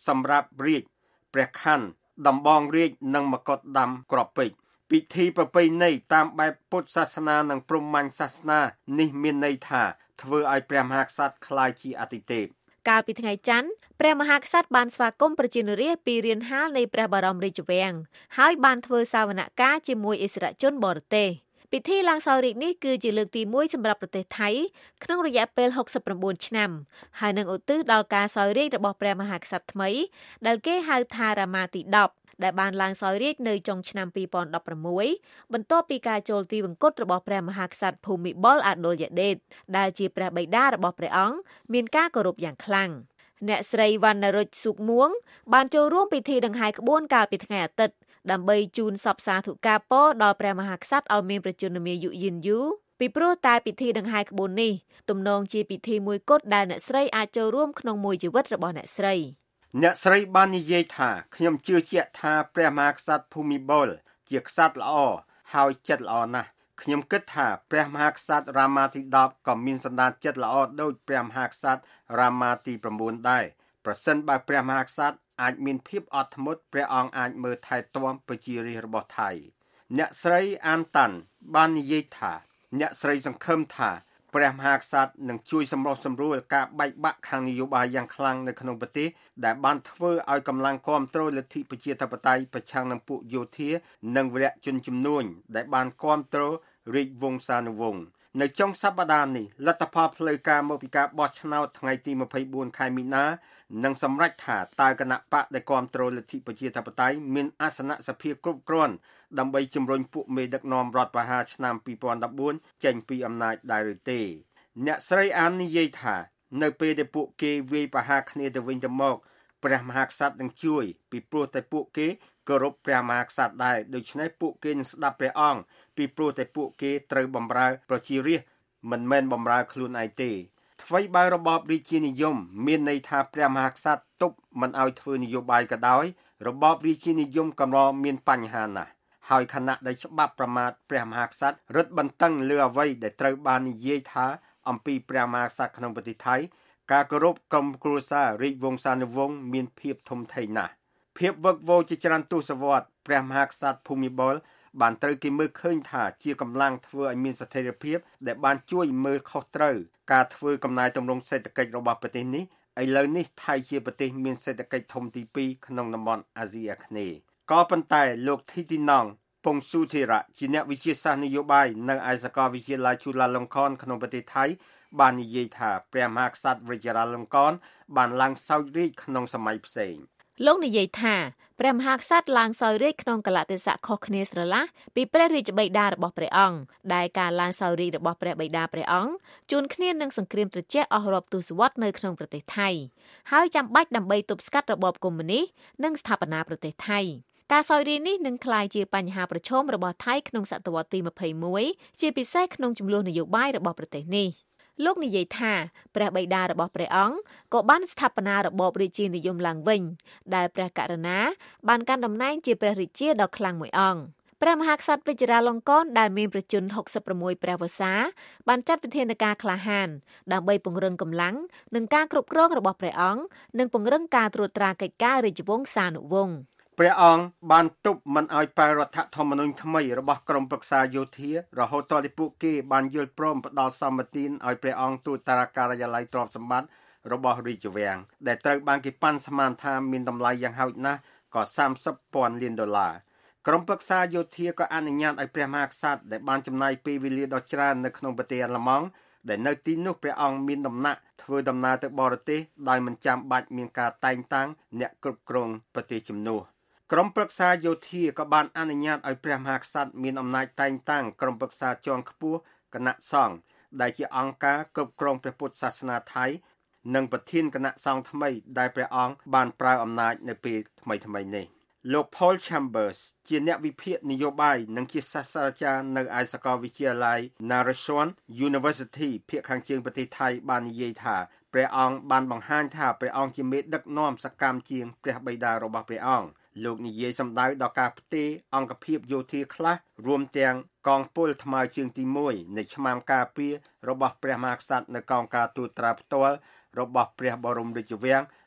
សម្រាប់រាជព្រះខ័នដំបងរាជនិងមកុដដាំក្របពេជ្រពិធីប្រពៃណីតាមបែបពុទ្ធសាសនានិងព្រហ្មញ្ញសាសនានេះមានន័យថាធ្វើឲ្យព្រះមហាក្សត្រក្លាយជាអាទិទេពកាលពីថ្ងៃច័ន្ទព្រះមហាក្សត្របានស្វាគមន៍ប្រជារាស្ត្រពីរានហាលនៃព្រះបរមរាជវាំងហើយបានធ្វើសវនកម្មជាមួយឥស្សរជនបរទេសពិធីឡើងសោយរាជ្យនេះគឺជាលើកទីមួយសម្រាប់ប្រទេសថៃក្នុងរយៈពេលហុកសិប៩ឆ្នាំហើយនឹងឧទ្ទិសដល់ការសោយរាជ្យរបស់ព្រះមហាក្សត្រថ្មីដែលគេហៅថារាមាទីដប់ដែលបានឡើងសោយរាជ្យនៅចុងឆ្នាំពីរពាន់ដប់ប្រាំមួយបន្ទាប់ពីការចូលទីវង្គតរបស់ព្រះមហាក្សត្រភូមិបុលអាដុលយ៉ាដេតដែលជាព្រះបិតារបស់ព្រះអង្គមានការគោរពយ៉ាងខ្លាំងអ្នកស្រីវណ្ណរុចសុកមួងបានចូលរួមពិធីដង្ហែក្បួនកាលពីថ្ងៃអាទិត្យដើម្បីជូនសពសាធុការពរដល់ព្រះមហាក្សត្រឲ្យមានប្រជញ្ញមាយុយឺនយូរពីព្រោះតែពិធីដង្ហែក្បួននេះទំនងជាពិធីមួយគត់ដែលអ្នកស្រីអាចចូលរួមក្នុងមួយជីវិតរបស់អ្នកស្រីអ្នកស្រីបាននិយាយថាខ្ញុំជឿជាក់ថាព្រះមហាក្សត្រភូមិបុលជាក្សត្រល្អហើយចិត្តល្អណាស់ខ្ញុំគិតថាព្រះមហាក្សត្ររាមាទីដប់ក៏មានសន្តានចិត្តល្អដូចព្រះមហាក្សត្ររាមាទីប្រាំបួនដែរប្រសិនបើព្រះមហាក្សត្រអាចមានភាពអត់ធ្មត់ព្រះអង្គអាចមើលថែទាំប្រជារាស្ត្ររបស់ថៃអ្នកស្រីអានតាន់បាននិយាយថាអ្នកស្រីសង្ឃឹមថាព្រះមហាក្សត្រនឹងជួយសម្រុះសម្រួលការបែកបាក់ខាងនយោបាយយ៉ាងខ្លាំងនៅក្នុងប្រទេសដែលបានធ្វើឲ្យកម្លាំងគាំទ្រលទ្ធិប្រជាធិបតេយ្យប្រឆាំងនឹងពួកយោធានិងវីរៈជនជំនួញដែលបានគាំទ្ររាជវង្សានុវង្សនៅចុងសប្តាហ៍នេះលទ្ធផលផ្លូវការមកពីការបោះឆ្នោតថ្ងៃទីម្ភៃបួនខែមីនានឹងសម្រេចថាតើគណៈបកដែលគាំទ្រលទ្ធិប្រជាធិបតេយ្យមានអាសនៈសភាគ្រប់គ្រាន់ដើម្បីជំរុញពួកមេដឹកនាំរដ្ឋប្រហារឆ្នាំពីរពាន់ដប់បួនចេញពីអំណាចដែរឬទេអ្នកស្រីអាននិយាយថានៅពេលដែលពួកគេវាយប្រហារគ្នាទៅវិញទៅមកព្រះមហាក្សត្រនឹងជួយពីព្រោះតែពួកគេគោរពព្រះមហាក្សត្រដែរដូច្នេះពួកគេនឹងស្ដាប់ព្រះអង្គពីព្រោះតែពួកគេត្រូវបម្រើប្រជារាស្ត្រមិនមែនបម្រើខ្លួនឯងទេអ្វីបើរបបរាជានិយមមានន័យថាព្រះមហាក្សត្រទប់មិនឲ្យធ្វើនយោបាយក៏ដោយរបបរាជានិយមកម្រមានបញ្ហាណាស់ហើយខណៈដែលច្បាប់ប្រមាថព្រះមហាក្សត្ររឹតបន្តឹងលើអ្វីដែលត្រូវបាននិយាយថាអំពីព្រះមហាក្សត្រក្នុងប្រទេសថៃការគោរពក្រុមគ្រួសាររាជវង្សានុវង្សមានភាពធំធេងណាស់ភាពវឹកវរជាច្រើនទសវត្សរ៍ព្រះមហាក្សត្រភូមិបុលបានត្រូវគេមើលឃើញថាជាកម្លាំងធ្វើឲ្យមានស្ថិរភាពដែលបានជួយមើលខុសត្រូវការធ្វើកំណែទម្រង់សេដ្ឋកិច្ចរបស់ប្រទេសនេះឥឡូវនេះថៃជាប្រទេសមានសេដ្ឋកិច្ចធំទីពីរក្នុងតំបន់អាស៊ីអាគ្នេយ៍ក៏ប៉ុន្តែលោកធីទីណងពងស៊ូធីរៈជាអ្នកវិទ្យាសាស្ត្រនយោបាយនៅឯសាកលវិទ្យាល័យជូឡាឡុងកនក្នុងប្រទេសថៃបាននិយាយថាព្រះមហាក្សត្រវជ្ជរាលង្កនបានឡើងសោយរាជ្យក្នុងសម័យផ្សេងលោកនិយាយថាព្រះមហាក្សត្រឡើងសោយរាជ្យក្នុងកលៈទេសៈខុសគ្នាស្រឡះពីព្រះរាជបិតារបស់ព្រះអង្គដែលការឡើងសោយរាជ្យរបស់ព្រះបិតាព្រះអង្គជួនគ្នានឹងសង្គ្រាមត្រជាក់អស់រាប់ទសវត្សរ៍នៅក្នុងប្រទេសថៃហើយចាំបាច់ដើម្បីទប់ស្កាត់របបកុម្មុយនីសនិងស្ថាបនាប្រទេសថៃការសោយរាជ្យនេះនឹងក្លាយជាបញ្ហាប្រឈមរបស់ថៃក្នុងសតវត្សទីម្ភៃមួយជាពិសេសក្នុងចំនួននយោបាយរបស់ប្រទេសនេះលោកនិយាយថាព្រះបិតារបស់ព្រះអង្គក៏បានស្ថាបនារបបរាជានិយមឡើងវិញដែលព្រះករុណាបានកាន់តំណែងជាព្រះរាជាដ៏ខ្លាំងមួយអង្គព្រះមហាក្សត្រវជ្ជរាលង្កនដែលមានប្រជញ្ញហុកសិប៦ព្រះវស្សាបានចាត់វិធានការក្លាហានដើម្បីពង្រឹងកម្លាំងនិងការគ្រប់គ្រងរបស់ព្រះអង្គនិងពង្រឹងការត្រួតត្រាកិច្ចការរាជវង្សានុវង្សព្រះអង្គបានទប់មិនឲ្យបែររដ្ឋធម្មនុញ្ញថ្មីរបស់ក្រមប្រឹក្សាយោធារហូតដល់ទីពួកគេបានយល់ព្រមផ្ដល់សម្បទានឲ្យព្រះអង្គត្រួតត្រាការិយាល័យទ្រព្យសម្បត្តិរបស់រាជវាំងដែលត្រូវបានគេប៉ាន់ស្មានថាមានតម្លៃយ៉ាងហោចណាស់ក៏សាមសិបពាន់លានដុល្លារក្រមប្រឹក្សាយោធាក៏អនុញ្ញាតឲ្យព្រះមហាក្សត្រដែលបានចំណាយពេលវេលាដ៏ច្រើននៅក្នុងប្រទេសអាល្លឺម៉ង់ដែលនៅទីនោះព្រះអង្គមានដំណាក់ធ្វើដំណើរទៅបរទេសដោយមិនចាំបាច់មានការតែងតាំងអ្នកគ្រប់គ្រងប្រទេសជំនួសក្រមប្រឹក្សាយោធាក៏បានអនុញ្ញាតឲ្យព្រះមហាក្សត្រមានអំណាចតែងតាំងក្រមប្រឹក្សាជាន់ខ្ពស់គណៈសង្ឃដែលជាអង្គការគ្រប់គ្រងព្រះពុទ្ធសាសនាថៃនិងប្រធានគណៈសង្ឃថ្មីដែលព្រះអង្គបានប្រើអំណាចនៅពេលថ្មីៗនេះលោក Paul Chambers ជាអ្នកវិភាគនយោបាយនិងជាសាស្ត្រាចារ្យនៅឯសាកលវិទ្យាល័យ Naresuan University ភាគខាងជើងប្រទេសថៃបាននិយាយថាព្រះអង្គបានបង្ហាញថាព្រះអង្គជាមេដឹកនាំសកម្មជាងព្រះបិតារបស់ព្រះអង្គលោកនិយាយសម្ដៅដល់ការផ្ទេរអង្គភាពយោធាខ្លះរួមទាំងកងពលថ្មើរជើងទីមួយនៃឆ្មាំការពាររបស់ព្រះមហាក្សត្រនៅកងការទូតត្រាផ្ទាល់របស់ព្រះបរមរាជវាំង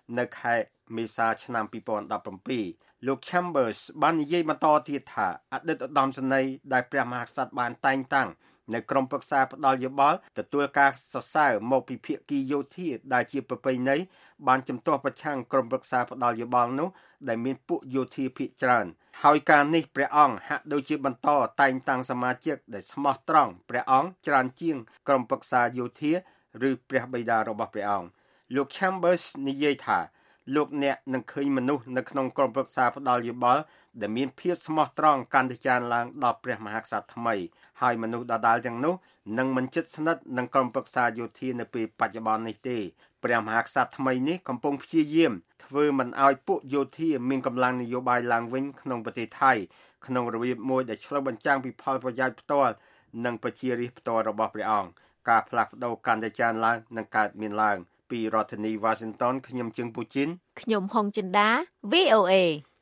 នៅខែមេសាឆ្នាំពីរពាន់ដប់ប្រាំពីរលោក Chambers បាននិយាយបន្តទៀតថាអតីតឧត្តមសេនីយ៍ដែលព្រះមហាក្សត្របានតែងតាំងនៅក្រុមប្រឹក្សាផ្ដាល់យោបល់ទទួលការសរសើរមកពីភាគីយោធាដែលជាប្រពៃណីបានជំទាស់ប្រឆាំងក្រុមប្រឹក្សាផ្ដាល់យោបល់នោះដែលមានពួកយោធាភាគច្រើនហើយការនេះព្រះអង្គហាក់ដូចជាបន្តតែងតាំងសមាជិកដែលស្មោះត្រង់ព្រះអង្គច្រើនជាងក្រុមប្រឹក្សាយោធាឬព្រះបិតារបស់ព្រះអង្គលោក Chambers និយាយថាលោកអ្នកនឹងឃើញមនុស្សនៅក្នុងក្រុមប្រឹក្សាផ្ដាល់យោបល់ដែលមានភាពស្មោះត្រង់កាន់តែកើនឡើងដល់ព្រះមហាក្សត្រថ្មីហើយមនុស្សដដែលទាំងនោះនឹងមិនជិតស្និទ្ធនឹងក្រុមប្រឹក្សាយោធានៅពេលបច្ចុប្បន្ននេះទេព្រះមហាក្សត្រថ្មីនេះកំពុងព្យាយាមធ្វើមិនឲ្យពួកយោធាមានកម្លាំងនយោបាយឡើងវិញក្នុងប្រទេសថៃក្នុងរបៀបមួយដែលឆ្លុះបញ្ចាំងពីផលប្រយោជន៍ផ្ទាល់និងប្រជារាស្ត្រផ្ទាល់របស់ព្រះអង្គការផ្លាស់ប្ដូរកាន់តែកើនឡើងនិងកើតមានឡើងពីរដ្ឋធានី Washington ខ្ញុំជើងពូជីនខ្ញុំហុងចិន្តា វី អូ เอ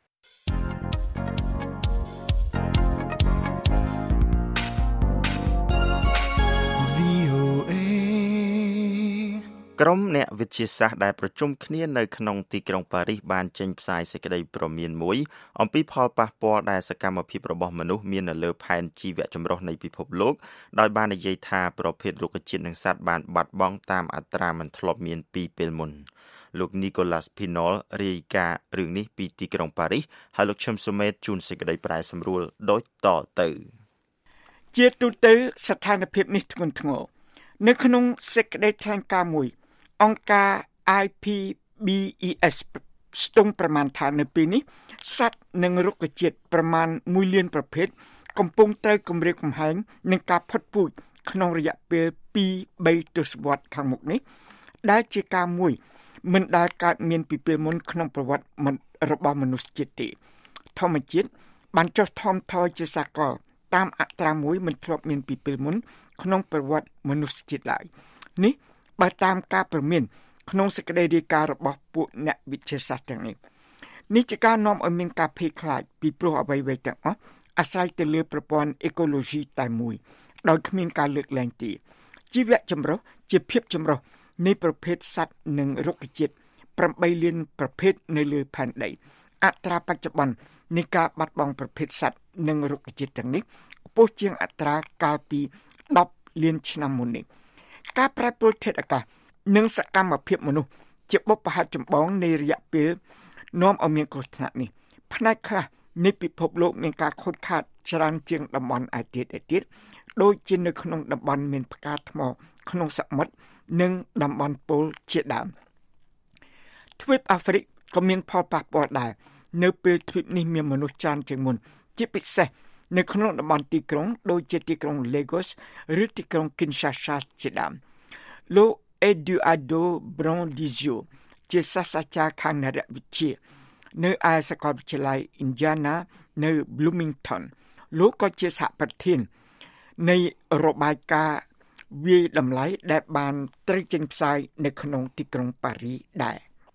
ក្រុមអ្នកវិទ្យាសាស្ត្រដែលប្រជុំគ្នានៅក្នុងទីក្រុងប៉ារីសបានចេញផ្សាយសេចក្តីព្រមានមួយអំពីផលប៉ះពាល់ដែលសកម្មភាពរបស់មនុស្សមាននៅលើផែនជីវៈចម្រុះនៃពិភពលោកដោយបាននិយាយថាប្រភេទរុក្ខជាតិនិងសត្វបានបាត់បង់តាមអត្រាមិនធ្លាប់មានពីពេលមុនលោក Nicholas Pinol រាយការណ៍រឿងនេះពីទីក្រុងប៉ារីសហើយលោកឈឹមសុមេតជូនសេចក្តីប្រែសម្រួលដូចតទៅជាទូទៅស្ថានភាពនេះធ្ងន់ធ្ងរនៅក្នុងសេចក្តីថ្លែងការណ៍មួយអង្គការ I P B E S ស្ទង់ប្រមាណថានៅពេលនេះសត្វនិងរុក្ខជាតិប្រមាណមួយលានប្រភេទកំពុងត្រូវគំរាមកំហែងនឹងការផុតពូជក្នុងរយៈពេលពីរបីទសវត្សរ៍ខាងមុខនេះដែលជាការមួយមិនដែលកើតមានពីពេលមុនក្នុងប្រវត្តិរបស់មនុស្សជាតិទេធម្មជាតិបានចុះថមថយជាសកលតាមអត្រាមួយមិនធ្លាប់មានពីពេលមុនក្នុងប្រវត្តិមនុស្សជាតិឡើយនេះបើតាមការព្រមានក្នុងសេចក្តីរាយការណ៍របស់ពួកអ្នកវិទ្យាសាស្ត្រទាំងនេះនេះជាការនាំឲ្យមានការភ័យខ្លាចពីព្រោះអ្វីៗទាំងអស់អាស្រ័យទៅលើប្រព័ន្ធអេកូឡូស៊ីតែមួយដោយគ្មានការលើកលែងទេជីវៈចម្រុះជាភាពចម្រុះនៃប្រភេទសត្វនិងរុក្ខជាតិប្រាំបីលានប្រភេទនៅលើផែនដីអត្រាបច្ចុប្បន្ននៃការបាត់បង់ប្រភេទសត្វនិងរុក្ខជាតិទាំងនេះខ្ពស់ជាងអត្រាកាលពីដប់លានឆ្នាំមុននេះការប្រែប្រួលធាតុអាកាសនិងសកម្មភាពមនុស្សជាបុព្វហេតុចម្បងនៃរយៈពេលនាំឲ្យមានគ្រោះថ្នាក់នេះផ្នែកខ្លះនៃពិភពលោកមានការខូចខាតច្រើនជាងតំបន់ឯទៀតឯទៀតដូចជានៅក្នុងតំបន់មានផ្កាថ្មក្នុងសមុទ្រនិងតំបន់ពោលជាដើមទ្វីបអាហ្វ្រិកក៏មានផលប៉ះពាល់ដែរនៅពេលទ្វីបនេះមានមនុស្សច្រើនជាងមុនជាពិសេសនៅក្នុងតំបន់ទីក្រុងដូចជាទីក្រុង Lagos ឬទីក្រុង Kinshasa ជាដើមលោក Eduardo Brandizio ជាសាស្ត្រាចារ្យខាងនរវិទ្យានៅឯសាកលវិទ្យាល័យ Indiana នៅ Bloomington លោកក៏ជាសហប្រធាននៃរបាយការណ៍វាយតម្លៃដែលបានត្រូវចេញផ្សាយនៅក្នុងទីក្រុងប៉ារីសដែរ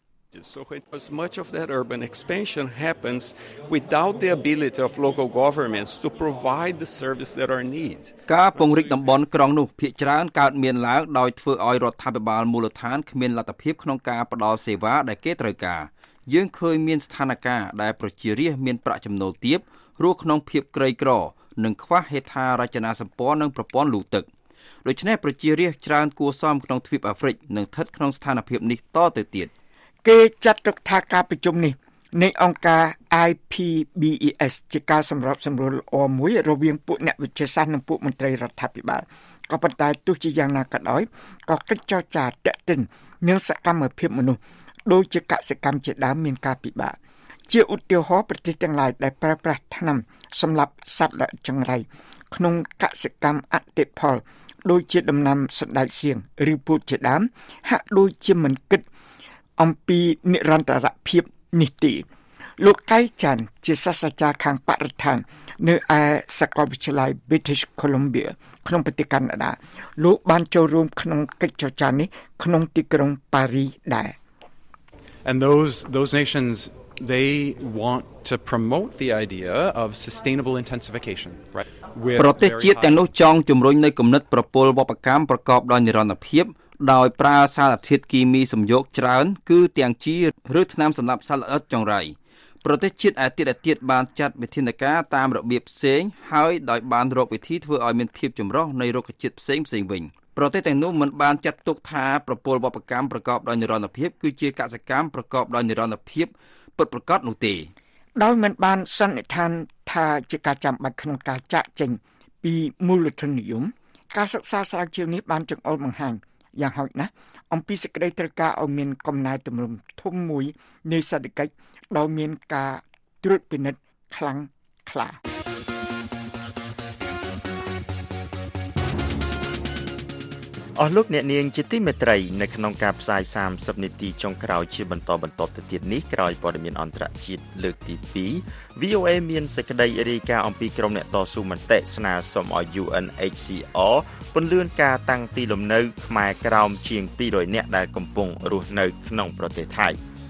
So as much of that urban expansion happens without the ability of local governments to provide the service that are needed. ការពង្រីកតំបន់ក្រុងនោះភាគច្រើនកើតមានឡើងដោយធ្វើឲ្យរដ្ឋាភិបាលមូលដ្ឋានគ្មានលទ្ធភាពក្នុងការផ្តល់សេវាដែលគេត្រូវការយើងឃើញមានស្ថានភាពដែលប្រជារាស្ត្រមានប្រាក់ចំណូលទាបរស់ក្នុងភាពក្រីក្រនិងខ្វះហេដ្ឋារចនាសម្ព័ន្ធនិងប្រព័ន្ធលូទឹកដូច្នេះប្រជារាស្ត្រច្រើនគួរសមក្នុងទ្វីបអាហ្វ្រិកនឹងស្ថិតក្នុងស្ថានភាពនេះតទៅទៀតគេចាត់ទុកថាការប្រជុំនេះនៃអង្គការ I P B E S ជាការសម្របសម្រួលល្អមួយរវាងពួកអ្នកវិទ្យាសាស្ត្រនិងពួកមន្ត្រីរដ្ឋាភិបាលក៏ប៉ុន្តែទោះជាយ៉ាងណាក៏ដោយក៏កិច្ចចរចាទាក់ទិននឹងសកម្មភាពមនុស្សដូចជាកសិកម្មជាដើមមានការពិបាកជាឧទាហរណ៍ប្រទេសទាំងឡាយដែលប្រើប្រាស់ថ្នាំសម្រាប់សត្វและចង្រៃក្នុងកសិកម្មអតិផលដូចជាដំណាំសណ្តែកសៀងឬពោតជាដើមហាក់ដូចជាមិនគិតអំពីនិរន្តរភាពនេះទេលោកកៃចាន់ជាសាស្ត្រាចារ្យខាងបរិស្ថាននៅឯសាកលវិទ្យាល័យ British Columbia ក្នុងប្រទេសកាណាដាលោកបានចូលរួមក្នុងកិច្ចចរចានេះក្នុងទីក្រុងប៉ារីសដែរ And those those nations they want to promote the idea of sustainable intensification right ប្រទេសជាតិទាំងនោះចង់ជំរុញនៅគំនិតប្រព័ន្ធវប្បកម្មប្រកបដោយនិរន្តរភាពដោយប្រើសារធាតុគីមីសំយោគច្រើនគឺទាំងជីឬថ្នាំសម្លាប់សត្វល្អិតចង្រៃប្រទេសជាតិឯទៀតឯទៀតបានចាត់វិធានការតាមរបៀបផ្សេងហើយដោយបានរកវិធីធ្វើឲ្យមានភាពចម្រុះនៃរុក្ខជាតិផ្សេងផ្សេងវិញប្រទេសទាំងនោះមិនបានចាត់ទុកថាប្រពលវប្បកម្មប្រកបដោយនិរន្តរភាពគឺជាកសិកម្មប្រកបដោយនិរន្តរភាពពិតប្រាកដនោះទេដោយមិនបានសន្និដ្ឋានថាជាការចាំបាច់ក្នុងការចាក់ចេញពីមូលដ្ឋាននិយមការសិក្សាស្រាវជ្រាវនេះបានចង្អុលបង្ហាញយ៉ាងហោចណាស់អំពីសេចក្តីត្រូវការឲ្យមានកំណែទម្រង់ធំមួយនៃសេដ្ឋកិច្ចដោយមានការត្រួតពិនិត្យខ្លាំងក្លាអស់លោកអ្នកនាងជាទីមេត្រីនៅក្នុងការផ្សាយសាមសិបនាទីចុងក្រោយជាបន្តបន្ទាប់ទៅទៀតនេះក្រោយព័ត៌មានអន្តរជាតិលើកទីពីរ វី អូ เอ មានសេចក្តីរាយការណ៍អំពីក្រុមអ្នកតស៊ូមតិស្នើសុំឲ្យ យូ អិន เอช ซี អារ ពន្យាការតាំងទីលំនៅខ្មែរក្រោមជាងពីររយនាក់ដែលកំពុងរស់នៅក្នុងប្រទេសថៃ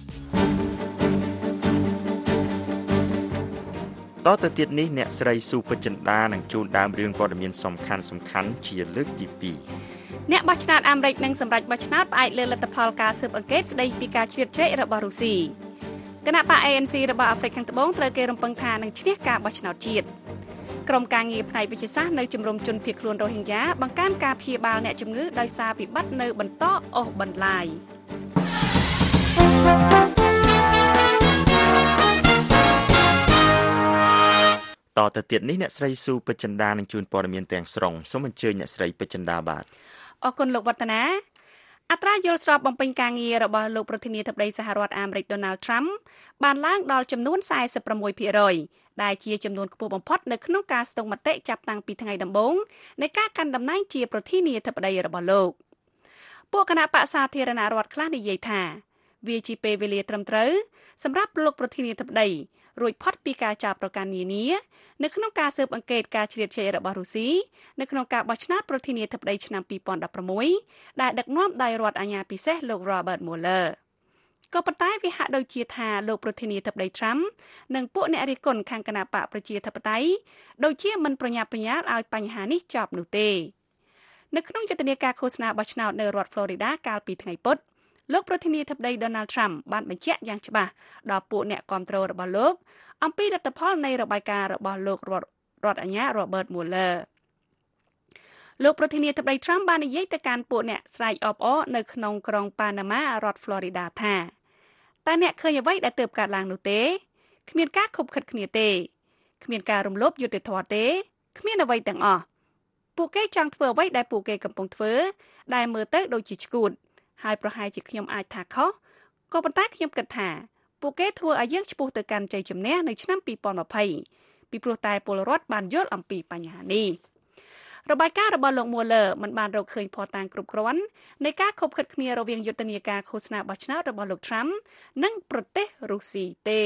តទៅទៀតនេះអ្នកស្រីស៊ូពេជ្រចិន្តានឹងជូនដើមរឿងព័ត៌មានសំខាន់សំខាន់ជាលើកទីពីរអ្នកបោះឆ្នោតអាមេរិកនឹងសម្រេចបោះឆ្នោតផ្អែកលើលទ្ធផលការស៊ើបអង្កេតស្ដីពីការជ្រៀតជ្រែករបស់រុស្ស៊ីគណៈបក เอ เอ็น ซี របស់អាហ្វ្រិកខាងត្បូងត្រូវគេរំពឹងថានឹងឈ្នះការបោះឆ្នោតជាតិក្រុមការងារផ្នែកវិទ្យាសាស្ត្រនៅជំរំជនភៀសខ្លួនរ៉ូហិញយ៉ាបង្កើនការព្យាបាលអ្នកជំងឺដោយសារវិបត្តិនៅបន្តអូសបន្លាយតទៅទៀតនេះអ្នកស្រីស៊ូពេជ្រចិន្តានឹងជួនព័ត៌មានទាំងស្រុងសូមអញ្ជើញអ្នកស្រីពេជ្រចិន្តាបាទអរគុណលោកវឌ្ឍនាអត្រាយល់ស្របបំពេញការងាររបស់លោកប្រធានាធិបតីសហរដ្ឋអាមេរិក Donald Trump បានឡើងដល់ចំនួន សែសិបប្រាំមួយភាគរយ ដែលជាចំនួនខ្ពស់បំផុតនៅក្នុងការស្ទង់មតិចាប់តាំងពីថ្ងៃដំបូងនៃការកាន់តំណែងជាប្រធានាធិបតីរបស់លោកពួកគណៈបក្សសាធារណរដ្ឋខ្លះនិយាយថាវាជាពេលវេលាត្រឹមត្រូវសម្រាប់លោកប្រធានាធិបតីរួចផុតពីការចោទប្រកាន់នានានៅក្នុងការស៊ើបអង្កេតការជ្រៀតជ្រែករបស់រុស្ស៊ីនៅក្នុងការបោះឆ្នោតប្រធានាធិបតីឆ្នាំពីរពាន់ដប់ប្រាំមួយដែលដឹកនាំដោយរដ្ឋអាជ្ញាពិសេសលោក Robert Mueller ក៏ប៉ុន្តែវាហាក់ដូចជាថាលោកប្រធានាធិបតី Trump និងពួកអ្នករិះគន់ខាងគណបកប្រជាធិបតេយ្យដូចជាមិនប្រញាប់ប្រញាល់ឲ្យបញ្ហានេះចប់នោះទេនៅក្នុងយុទ្ធនាការឃោសនាបោះឆ្នោតនៅរដ្ឋ Florida កាលពីថ្ងៃពុធលោកប្រធានាធិបតី Donald Trump បានបញ្ជាក់យ៉ាងច្បាស់ដល់ពួកអ្នកគាំទ្ររបស់លោកអំពីលទ្ធផលនៃរបាយការណ៍របស់លោករដ្ឋអាជ្ញា Robert Mueller លោកប្រធានាធិបតី Trump បាននិយាយទៅកាន់ពួកអ្នកស្រែកអបអរនៅក្នុងក្រុង Panama រដ្ឋ Florida ថាតើអ្នកឃើញអ្វីដែលទើបកើតឡើងនោះទេគ្មានការខុបខិតគ្នាទេគ្មានការរំលោភយុត្តិធម៌ទេគ្មានអ្វីទាំងអស់ពួកគេចង់ធ្វើអ្វីដែលពួកគេកំពុងធ្វើដែលមើលទៅដូចជាឆ្កួតហើយប្រហែលជាខ្ញុំអាចថាខុសក៏ប៉ុន្តែខ្ញុំគិតថាពួកគេធ្វើឲ្យយើងឆ្ពោះទៅកាន់ជ័យជំនះនៅឆ្នាំពីរពាន់ยี่สิบពីព្រោះតែពលរដ្ឋបានយល់អំពីបញ្ហានេះរបាយការណ៍របស់លោក Mueller មិនបានរកឃើញភស្តុតាងគ្រប់គ្រាន់នៃការខុបខិតគ្នារវាងយុទ្ធនាការឃោសនាបោះឆ្នោតរបស់លោក Trump និងប្រទេសរុស្ស៊ីទេ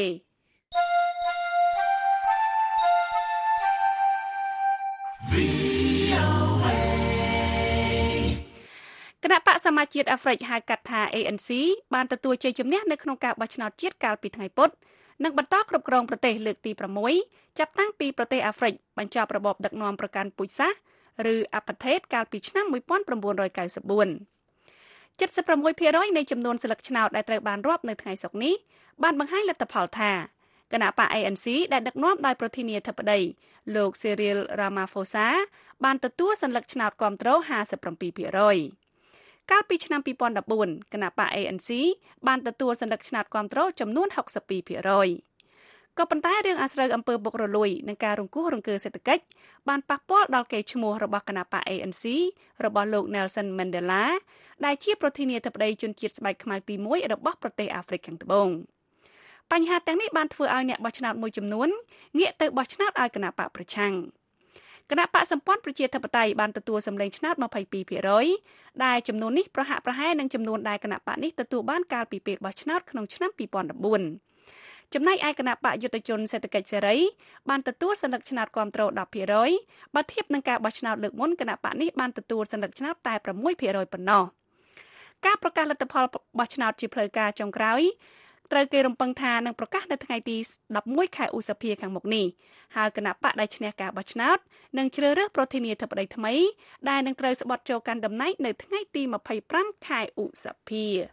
គណៈបកសមាជិកអាហ្វ្រិកហៅកាត់ថា เอ เอ็น ซี បានទទួលជ័យជំនះនៅក្នុងការបោះឆ្នោតជាតិកាលពីថ្ងៃពុធនិងបន្តគ្រប់គ្រងប្រទេសលើកទីប្រាំមួយចាប់តាំងពីប្រទេសអាហ្វ្រិកបញ្ចប់របបដឹកនាំប្រកាន់ពូជសាសន៍ឬ Apartheid កាលពីឆ្នាំnineteen ninety-four เจ็ดสิบหกភាគរយ នៃចំនួនស្លឹកឆ្នោតដែលត្រូវបានរាប់នៅថ្ងៃសុក្រនេះបានបង្ហាញលទ្ធផលថាគណៈបក เอ เอ็น ซี ដែលដឹកនាំដោយប្រធានាធិបតីលោក Cyril Ramaphosa បានទទួលសัญลักษณ์ឆ្នោតគាំទ្រ ห้าสิบเจ็ดភាគរយ កាលពីឆ្នាំពីរពាន់ដប់បួនគណៈបក เอ เอ็น ซี បានទទួលសัญลักษณ์ឆ្នោតគាំទ្រចំនួនหกสิบสองភាគរយ ក៏ប៉ុន្តែរឿងអាស្រូវអំពើបុករលួយនិងការរង្គោះរង្គើសេដ្ឋកិច្ចបានប៉ះពាល់ដល់កេរ្តិ៍ឈ្មោះរបស់គណបក เอ เอ็น ซี របស់លោក Nelson Mandela ដែលជាប្រធានាធិបតីជនជាតិស្បែកខ្មៅទីមួយរបស់ប្រទេសអាហ្វ្រិកខាងត្បូងបញ្ហាទាំងនេះបានធ្វើឲ្យអ្នកបោះឆ្នោតមួយចំនួនងាកទៅបោះឆ្នោតឲ្យគណបកប្រឆាំងគណៈបកសម្ព័ន្ធប្រជាធិបតេយ្យបានទទួលសម្លេងឆ្នោតยี่สิบสองភាគរយ ដែលចំនួននេះប្រហាក់ប្រហែលនឹងចំនួនដែលគណៈបកនេះទទួលបានកាលពីពេលបោះឆ្នោតក្នុងឆ្នាំពីរពាន់ដប់បួនចំណែកឯគណៈបកយុទ្ធជនសេដ្ឋកិច្ចសេរីបានទទួលសัญลักษณ์ឆ្នោតគាំទ្រ10ភាគរយ បើធៀបនឹងការបោះឆ្នោតលើកមុនគណៈបកនេះបានទទួលសัญลักษณ์ឆ្នោតតែ6ភាគរយប៉ុណ្ណោះការប្រកាសលទ្ធផលបោះឆ្នោតជាផ្លូវការចុងក្រោយត្រូវគេរំពឹងថានឹងប្រកាសនៅថ្ងៃទីដប់មួយខែឧសភាខាងមុខនេះហើយគណៈបកដែលឈ្នះការបោះឆ្នោតនឹងជ្រើសរើសប្រធានាធិបតីថ្មីដែលនឹងត្រូវស្បត់ចូលកាន់តំណែងនៅថ្ងៃទីម្ភៃប្រាំខែឧសភា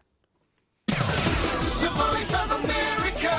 The Voice of America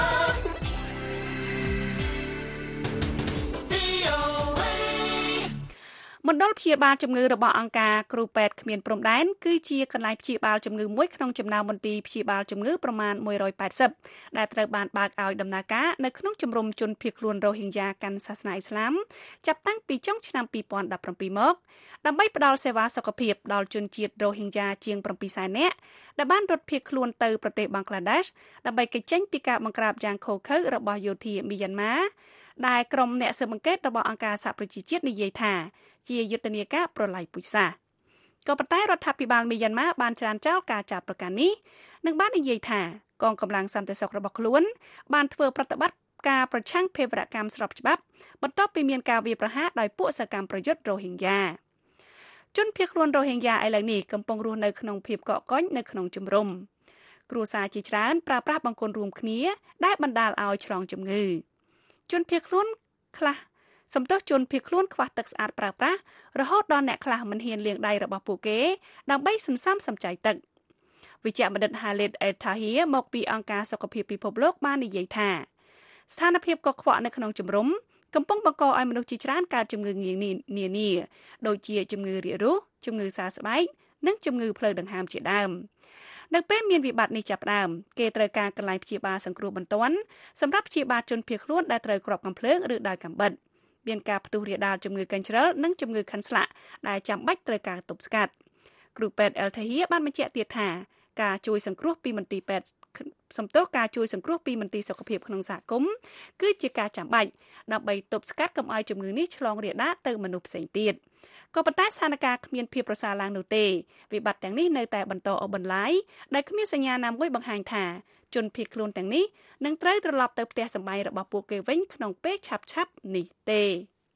មណ្ឌលព្យាបាលជំងឺរបស់អង្គការគ្រូពេទ្យគ្មានព្រំដែនគឺជាកន្លែងព្យាបាលជំងឺមួយក្នុងចំណោមមន្ទីរព្យាបាលជំងឺប្រមាណមួយរយប៉ែតសិបដែលត្រូវបានបើកឲ្យដំណើរការនៅក្នុងជំរំជនភៀសខ្លួនរ៉ូហីញ៉ាកាន់សាសនាអ៊ីស្លាមចាប់តាំងពីចុងឆ្នាំពីរពាន់ដប់ប្រាំពីរមកដើម្បីផ្តល់សេវាសុខភាពដល់ជនជាតិរ៉ូហីញ៉ាជាងbảyសែននាក់ដែលបានរត់ភៀសខ្លួនទៅប្រទេសបង់ក្លាដេសដើម្បីគេចចេញពីការបង្ក្រាបយ៉ាងឃោរឃៅរបស់យោធាមីយ៉ាន់ម៉ាដែលក្រុមអ្នកស៊ើបអង្កេតរបស់អង្គការសហប្រជាជាតិនិយាយថាជាយុទ្ធនាការប្រល័យពូជសាសន៍ក៏ប៉ុន្តែរដ្ឋាភិបាលមីយ៉ាន់ម៉ាបានច្រានចោលការចាប់ប្រកាន់នេះនិងបាននិយាយថាកងកម្លាំងសន្តិសុខរបស់ខ្លួនបានធ្វើប្រតិបត្តិការប្រឆាំងភេរវកម្មស្របច្បាប់បន្ទាប់ពីមានការវាយប្រហារដោយពួកសកម្មប្រយុទ្ធរ៉ូហីញ៉ាជនភៀសខ្លួនរ៉ូហីញ៉ាឥឡូវនេះកំពុងរស់នៅក្នុងភាពកកកុញនៅក្នុងជំរំគ្រួសារជាច្រើនប្រើប្រាស់បង្គន់រួមគ្នាដែលបណ្ដាលឲ្យឆ្លងជំងឺជនភៀសខ្លួនខ្លះសំទោសជនភៀសខ្លួនខ្វះទឹកស្អាតប្រើប្រាស់រហូតដល់អ្នកខ្លះមិនហ៊ានលាងដៃរបស់ពួកគេដើម្បីសន្សំសំចៃទឹកវិជ្ជបណ្ឌិត Khalid El-Tahir មកពីអង្គការសុខភាពពិភពលោកបាននិយាយថាស្ថានភាពកខ្វក់នៅក្នុងជំរំកំពុងបង្កឲ្យមនុស្សជាច្រើនកើតជំងឺងាយនានាដូចជាជំងឺរាគរូសជំងឺសើស្បែកនិងជំងឺផ្លូវដង្ហើមជាដើមនៅពេលមានវិបត្តិនេះចាប់ផ្ដើមគេត្រូវការកន្លែងព្យាបាលសង្គ្រោះបន្ទាន់សម្រាប់ព្យាបាលជនភៀសខ្លួនដែលត្រូវគ្របកាំភ្លើងឬដោយកាំបិតមានការផ្ទុះរាលដាលជំងឺកញ្ជ្រឹលនិងជំងឺខាន់ស្លាក់ដែលចាំបាច់ត្រូវការទប់ស្កាត់គ្រូពេទ្យ El-Tahir បានបញ្ជាក់ទៀតថាការជួយសង្គ្រោះពីមន្ទីរពេទ្យសំទោសការជួយសង្គ្រោះពីមន្ទីរសុខភាពក្នុងសហគមន៍គឺជាការចាំបាច់ដើម្បីទប់ស្កាត់កុំឲ្យជំងឺនេះឆ្លងរាលដាលទៅមនុស្សផ្សេងទៀតក៏ប៉ុន្តែស្ថានភាពគ្មានភាពប្រសើរឡើងនោះទេវិបត្តិទាំងនេះនៅតែបន្តអូសបន្លាយដែលគ្មានសញ្ញាណាមួយបង្ហាញថាជនភៀសខ្លួនទាំងនេះនឹងត្រូវត្រឡប់ទៅផ្ទះសម្បែងរបស់ពួកគេវិញក្នុងពេលឆាប់ៗនេះទេ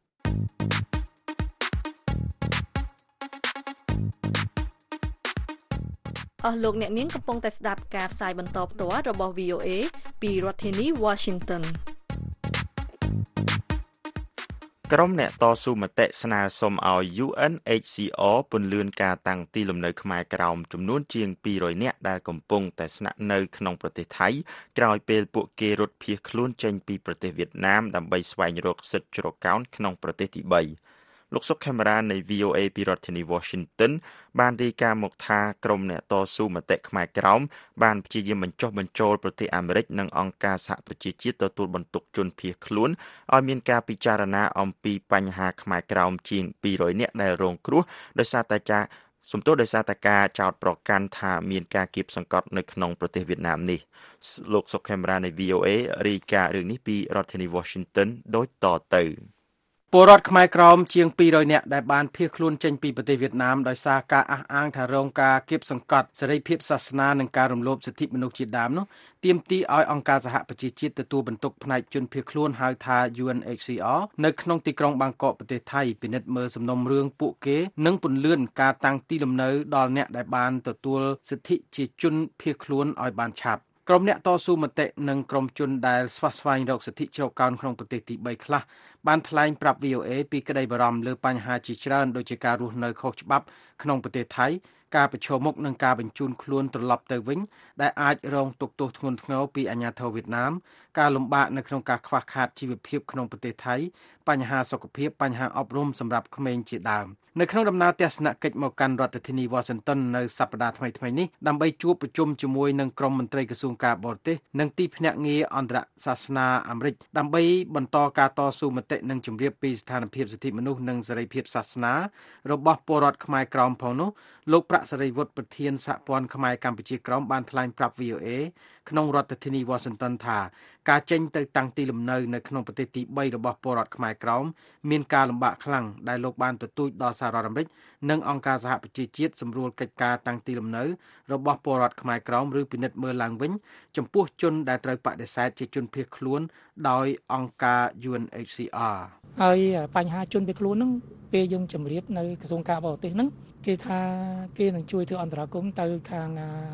អស់លោកអ្នកនាងកំពុងតែស្ដាប់ការផ្សាយបន្តផ្ទាល់របស់ វី អូ អេ ពីរដ្ឋធានី Washington ក្រុមអ្នកតស៊ូមតិស្នើសុំឲ្យ យូ អិន អេច ស៊ី អរ ពន្យាការតាំងទីលំនៅខ្មែរក្រោមចំនួនជាងពីររយនាក់ដែលកំពុងតែស្នាក់នៅក្នុងប្រទេសថៃក្រោយពេលពួកគេរត់ភៀសខ្លួនចេញពីប្រទេសវៀតណាមដើម្បីស្វែងរកសិទ្ធិជ្រកកោនក្នុងប្រទេសទីបីលោកសុកខេមរានៃ វី អូ អេ ពីរដ្ឋធានី Washington បានរាយការណ៍មកថាក្រុមអ្នកតស៊ូមតិខ្មែរក្រោមបានព្យាយាមបញ្ចុះបញ្ចូលប្រទេសអាមេរិកនិងអង្គការសហប្រជាជាតិទទួលបន្ទុកជនភៀសខ្លួនឲ្យមានការពិចារណាអំពីបញ្ហាខ្មែរក្រោមជាងពីររយនាក់ដែលរងគ្រោះដោយសារតែការសំទោសដោយសារតែការចោទប្រកាន់ថាមានការគៀបសង្កត់នៅក្នុងប្រទេសវៀតណាមនេះលោកសុកខេមរានៃ វី អូ អេ រាយការណ៍រឿងនេះពីរដ្ឋធានី Washington ដូចតទៅពលរដ្ឋខ្មែរក្រោមជាងពីររយនាក់ដែលបានភៀសខ្លួនចេញពីប្រទេសវៀតណាមដោយសារការអះអាងថារងការគៀបសង្កត់សេរីភាពសាសនានិងការរំលោភសិទ្ធិមនុស្សជាដើមនោះទាមទារឲ្យអង្គការសហប្រជាជាតិទទួលបន្ទុកផ្នែកជនភៀសខ្លួនហៅថា យូ អិន អេច ស៊ី អរ នៅក្នុងទីក្រុងបាងកកប្រទេសថៃពិនិត្យមើលសំណុំរឿងពួកគេនិងពន្យាការតាំងទីលំនៅដល់អ្នកដែលបានទទួលសិទ្ធិជាជនភៀសខ្លួនឲ្យបានឆាប់ក្រុមអ្នកតស៊ូមតិនិងក្រុមជនដែលស្វះស្វែងរកសិទ្ធិជ្រកកោនក្នុងប្រទេសទីបីខ្លះបានថ្លែងប្រាប់ វី អូ អេ ពីក្តីបារម្ភលើបញ្ហាជាច្រើនដូចជាការរស់នៅខុសច្បាប់ក្នុងប្រទេសថៃការប្រឈមមុខនឹងការបញ្ជូនខ្លួនត្រឡប់ទៅវិញដែលអាចរងទុក្ខទោសធ្ងន់ធ្ងរពីអាជ្ញាធរវៀតណាមការលំបាកនៅក្នុងការខ្វះខាតជីវភាពក្នុងប្រទេសថៃបញ្ហាសុខភាពបញ្ហាអប់រំសម្រាប់ក្មេងជាដើមនៅក្នុងដំណើរទស្សនកិច្ចមកកាន់រដ្ឋធានី Washington នៅសប្តាហ៍ថ្មីៗនេះដើម្បីជួបប្រជុំជាមួយនឹងក្រុមមន្ត្រីក្រសួងការបរទេសនិងទីភ្នាក់ងារអន្តរសាសនាអាមេរិកដើម្បីបន្តការតស៊ូមតិនិងជម្រាបពីស្ថានភាពសិទ្ធិមនុស្សនិងសេរីភាពសាសនារបស់ពលរដ្ឋខ្មែរក្រោមផងនោះលោកប្រាក់សេរីវុឌ្ឍប្រធានសហព័ន្ធខ្មែរកម្ពុជាក្រោមបានថ្លែងប្រាប់ វី អូ អេ ក្នុងរដ្ឋធានី Washington ថាការចេញទៅតាំងទីលំនៅនៅក្នុងប្រទេសទីបីរបស់ពលរដ្ឋខ្មែរក្រោមមានការលំបាកខ្លាំងដែលលោកបានទទូចដល់សហរដ្ឋអាមេរិកនិងអង្គការសហប្រជាជាតិសម្រួលកិច្ចការតាំងទីលំនៅរបស់ពលរដ្ឋខ្មែរក្រោមឬពិនិត្យមើលឡើងវិញចំពោះជនដែលត្រូវបដិសេធជាជនភៀសខ្លួនដោយអង្គការ យូ អិន អេច ស៊ី អរហើយបញ្ហាជនភៀសខ្លួនហ្នឹងពេលយើងជម្រាបនៅក្រសួងការបរទេសហ្នឹងគេថាគេនឹងជួយធ្វើអន្តរាគមន៍ទៅខាង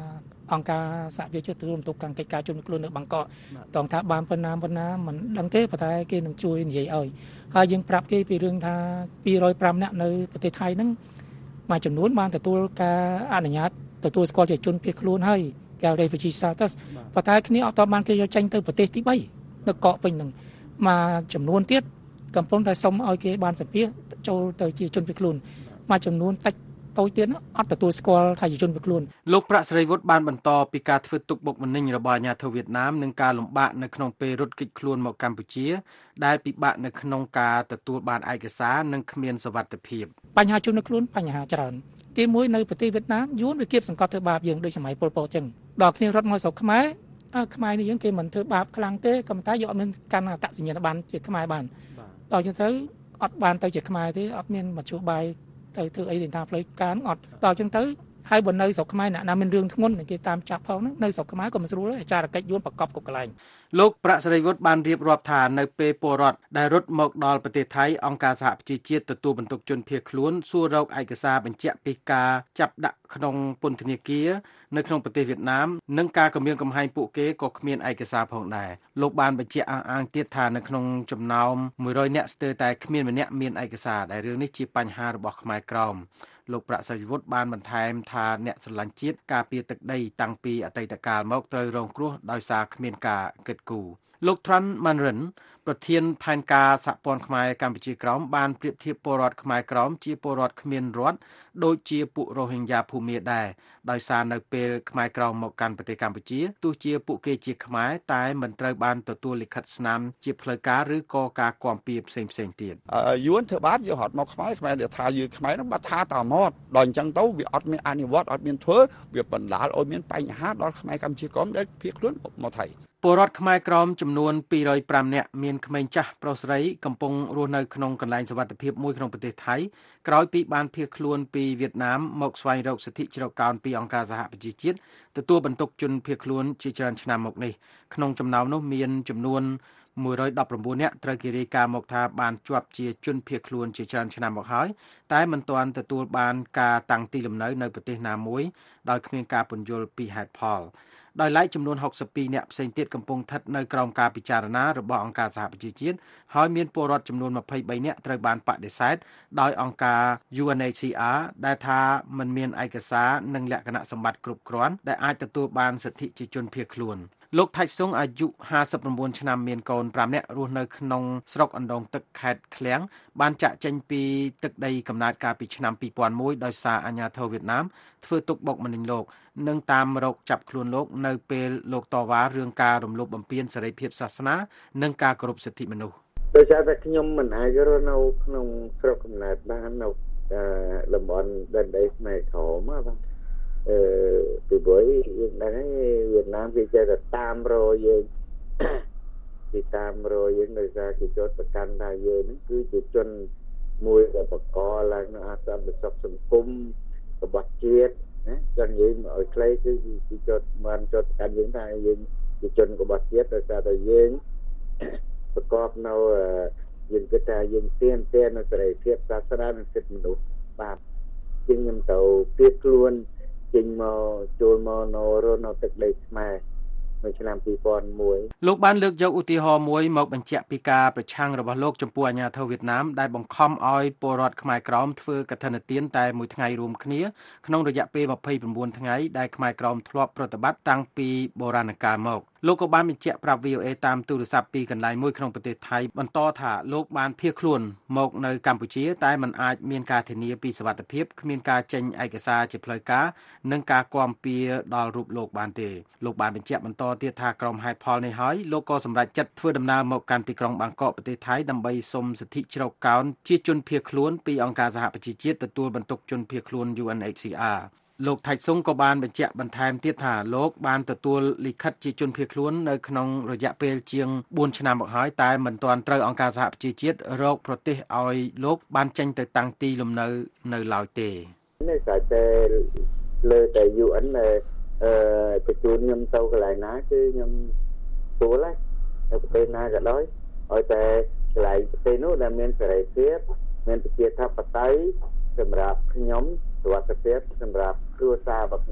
អង្គការសហប្រជាជាតិទទួលបន្ទុកកិច្ចការជនខ្លួននៅបាងកកតងថាបានប៉ុណ្ណាប៉ុណ្ណាមិនដឹងទេប៉ុន្តែគេនឹងជួយនិយាយឲ្យហើយយើងប្រាប់គេពីរឿងថាពីររយប្រាំនាក់នៅប្រទេសថៃហ្នឹងមួយចំនួនបានទទួលការអនុញ្ញាតទទួលស្គាល់ជាជនភៀសខ្លួនហើយគេ refugee status ប៉ុន្តែគ្នាអត់តបានគេយកចេញទៅប្រទេសទីបីនៅកកពេញហ្នឹងមួយចំនួនទៀតកំពុងតែសុំឲ្យគេបានសម្ភាសចូលទៅជាជនភៀសខ្លួនមួយចំនួនតិចតូចទៀតអត់ទទួលស្គាល់ថាជាជនភៀសខ្លួនលោកប្រាក់សេរីវុឌ្ឍបានបន្តពីការធ្វើទុកបុកម្នេញរបស់អាជ្ញាធរវៀតណាមនិងការលំបាកនៅក្នុងពេលរត់គេចខ្លួនមកកម្ពុជាដែលពិបាកនៅក្នុងការទទួលបានឯកសារនិងគ្មានសុវត្ថិភាពបញ្ហាជនភៀសខ្លួនបញ្ហាច្រើនទីមួយនៅប្រទេសវៀតណាមយួនវាគៀបសង្កត់ធ្វើបាបយើងដូចសម័យប៉ុលពតចឹងដល់គ្នារត់មកស្រុកខ្មែរខ្មែរនេះយើងគេមិនធ្វើបាបខ្លាំងទេក៏ប៉ុន្តែយកអត់មានកាន់អត្តសញ្ញាណប័ណ្ណជាខ្មែរបានដល់ចឹងទៅអត់បានទៅជាខ្មែរទេអត់មានមធ្យោបាយទៅធ្វើអីថាផ្លូវការអត់ដល់ចឹងទៅហើយបើនៅស្រុកខ្មែរអ្នកណាមានរឿងធ្ងន់គេតាមចាប់ផងហ្នឹងនៅស្រុកខ្មែរក៏មិនស្រួលដែរអាចារ្យកិច្ចយួនប្រកបគ្រប់កន្លែងលោកប្រាក់សេរីវុឌ្ឍបានរៀបរាប់ថានៅពេលពលរដ្ឋដែលរត់មកដល់ប្រទេសថៃអង្គការសហប្រជាជាតិទទួលបន្ទុកជនភៀសខ្លួនសួររកឯកសារបញ្ជាក់ពីការចាប់ដាក់ក្នុងពន្ធនាគារនៅក្នុងប្រទេសវៀតណាមនិងការគំរាមកំហែងពួកគេក៏គ្មានឯកសារផងដែរលោកបានបញ្ជាក់អះអាងទៀតថានៅក្នុងចំណោមមួយរយនាក់ស្ទើរតែគ្មានម្នាក់មានឯកសារដែលរឿងនេះជាបញ្ហារបស់ខ្មែរក្រមលោកប្រាក់សេរីវុឌ្ឍបានបន្ថែមថាអ្នកស្រឡាញ់ជាតិការពារទឹកដីតាំងពីអតីតកាលមកត្រូវរងគ្រោះដោយសារគ្មានការគិតគូរលោក Tran Manrin ប្រធានផែនការសហព័ន្ធខ្មែរកម្ពុជាក្រោមបានប្រៀបធៀបពលរដ្ឋខ្មែរក្រោមជាពលរដ្ឋគ្មានរដ្ឋដូចជាពួករ៉ូហិញយ៉ាភូមាដែរដោយសារនៅពេលខ្មែរក្រោមមកកាន់ប្រទេសកម្ពុជាទោះជាពួកគេជាខ្មែរតែមិនត្រូវបានទទួលលិខិតស្នាមជាផ្លូវការឬក៏ការគាំពៀផ្សេងផ្សេងទៀតយួនធ្វើបាបយកហត់មកខ្មែរខ្មែរដែលថាយើងខ្មែរនោះបាត់ថាតាមាត់ដល់អញ្ចឹងទៅវាអត់មានអនុវត្តអត់មានធ្វើវាបណ្ដាលឲ្យមានបញ្ហាដល់ខ្មែរកម្ពុជាក្រោមដែលភៀសខ្លួនមកថៃពលរដ្ឋខ្មែរក្រមចំនួនពីររយប្រាំនាក់មានក្មេងចាស់ប្រុសស្រីកំពុងរស់នៅក្នុងកន្លែងសុវត្ថិភាពមួយក្នុងប្រទេសថៃក្រោយពីបានភៀសខ្លួនពីវៀតណាមមកស្វែងរកសិទ្ធិជ្រកកោនពីអង្គការសហប្រជាជាតិទទួលបន្ទុកជនភៀសខ្លួនជាច្រើនឆ្នាំមកនេះក្នុងចំណោមនោះមានចំនួនមួយរយដប់ប្រាំបួននាក់ត្រូវគេរាយការណ៍មកថាបានជាប់ជាជនភៀសខ្លួនជាច្រើនឆ្នាំមកហើយតែមិនទាន់ទទួលបានការតាំងទីលំនៅនៅប្រទេសណាមួយដោយគ្មានការពន្យល់ពីហេតុផលដោយឡែកចំនួនហុកសិបពីរនាក់ផ្សេងទៀតកំពុងស្ថិតនៅក្រោមការពិចារណារបស់អង្គការសហប្រជាជាតិហើយមានពលរដ្ឋចំនួនម្ភៃបីនាក់ត្រូវបានបដិសេធដោយអង្គការ U N H C R ដែលថាមិនមានឯកសារនិងលក្ខណៈសម្បត្តិគ្រប់គ្រាន់ដែលអាចទទួលបានសិទ្ធិជាជនភៀសខ្លួនលោកថៃសុងអាយុห้าสิบเก้าឆ្នាំមានកូនប្រាំនាក់រស់នៅក្នុងស្រុកអណ្ដូងទឹកខេត្តឃ្លាំងបានចាក់ចេញពីទឹកដីកំណើតកាលពីឆ្នាំពីរពាន់មួយដោយសារអាជ្ញាធរវៀតណាមធ្វើទុកបុកម្នេញលោកនិងតាមរកចាប់ខ្លួនលោកនៅពេលលោកតវ៉ារឿងការរំលោភបំពានសេរីភាពសាសនានិងការគោរពសិទ្ធិមនុស្សដោយសារតែខ្ញុំមិនអាចរស់នៅក្នុងស្រុកកំណើតបាននៅតំបន់ដែនដីខ្មែរក្រមបាទអឺពីព្រោះយើងដឹងហើយវៀតណាមគេចេះតែតាមរយយើងគេតាមរយយើងដោយសារគេចោទប្រកាន់ថាយើងហ្នឹងគឺជាជនមួយដែលបកកឡើងនៅអសន្តិសុខសង្គមរបស់ជាតិណាចឹងយើងឲ្យខ្លីគឺគេចោទមិនចោទប្រកាន់យើងថាយើងជាជនរបស់ជាតិដោយសារតែយើងប្រកបនៅយើងគិតថាយើងទានទាននៅសេរីភាពសាសនានិងសិទ្ធិមនុស្សបាទជាងខ្ញុំទៅភៀសខ្លួនចេញមកចូលមកនៅរស់នៅទឹកដីខ្មែរនៅឆ្នាំពីរពាន់មួយលោកបានលើកយកឧទាហរណ៍មួយមកបញ្ជាក់ពីការប្រឆាំងរបស់លោកចំពោះអាជ្ញាធរវៀតណាមដែលបង្ខំឲ្យពលរដ្ឋខ្មែរក្រមធ្វើកឋិនទានតែមួយថ្ងៃរួមគ្នាក្នុងរយៈពេលម្ភៃប្រាំបួនថ្ងៃដែលខ្មែរក្រមធ្លាប់ប្រតិបត្តិតាំងពីបុរាណកាលមកលោកក៏បានបញ្ជាក់ប្រាប់ V O A តាមទូរស័ព្ទពីកន្លែងមួយក្នុងប្រទេសថៃបន្តថាលោកបានភៀសខ្លួនមកនៅកម្ពុជាតែមិនអាចមានការធានាពីសុវត្ថិភាពគ្មានការចេញឯកសារជាផ្លូវការនិងការគាំពៀដល់រូបលោកបានទេលោកបានបញ្ជាក់បន្តទៀតថាក្រុមហេតុផលនេះហើយលោកក៏សម្រេចចិត្តធ្វើដំណើរមកកាន់ទីក្រុងបាងកកប្រទេសថៃដើម្បីសុំសិទ្ធិជ្រកកោនជាជនភៀសខ្លួនពីអង្គការសហប្រជាជាតិទទួលបន្ទុកជនភៀសខ្លួន U N H C Rលោកថៃសុងក៏បានបញ្ជាក់បន្ថែមទៀតថាលោកបានទទួលលិខិតជាជនភៀសខ្លួននៅក្នុងរយៈពេលជាងបួនឆ្នាំមកហើយតែមិនទាន់ត្រូវអង្គការសហប្រជាជាតិរកប្រទេសឲ្យលោកបានចេញទៅតាំងទីលំនៅនៅឡើយទេនេះតែតែលើតែ U N អឺបញ្ជូនខ្ញុំទៅកន្លែងណាគឺខ្ញុំទទួលហើយនៅប្រទេសណាក៏ដោយឲ្យតែកន្លែងប្រទេសនោះដែលមានសេរីភាពមានប្រជាធិបតេយ្យសម្រាប់ខ្ញុំសុវត្ថិភាពសម្រាប់គ្រួសាររបស់ខ្ញុំ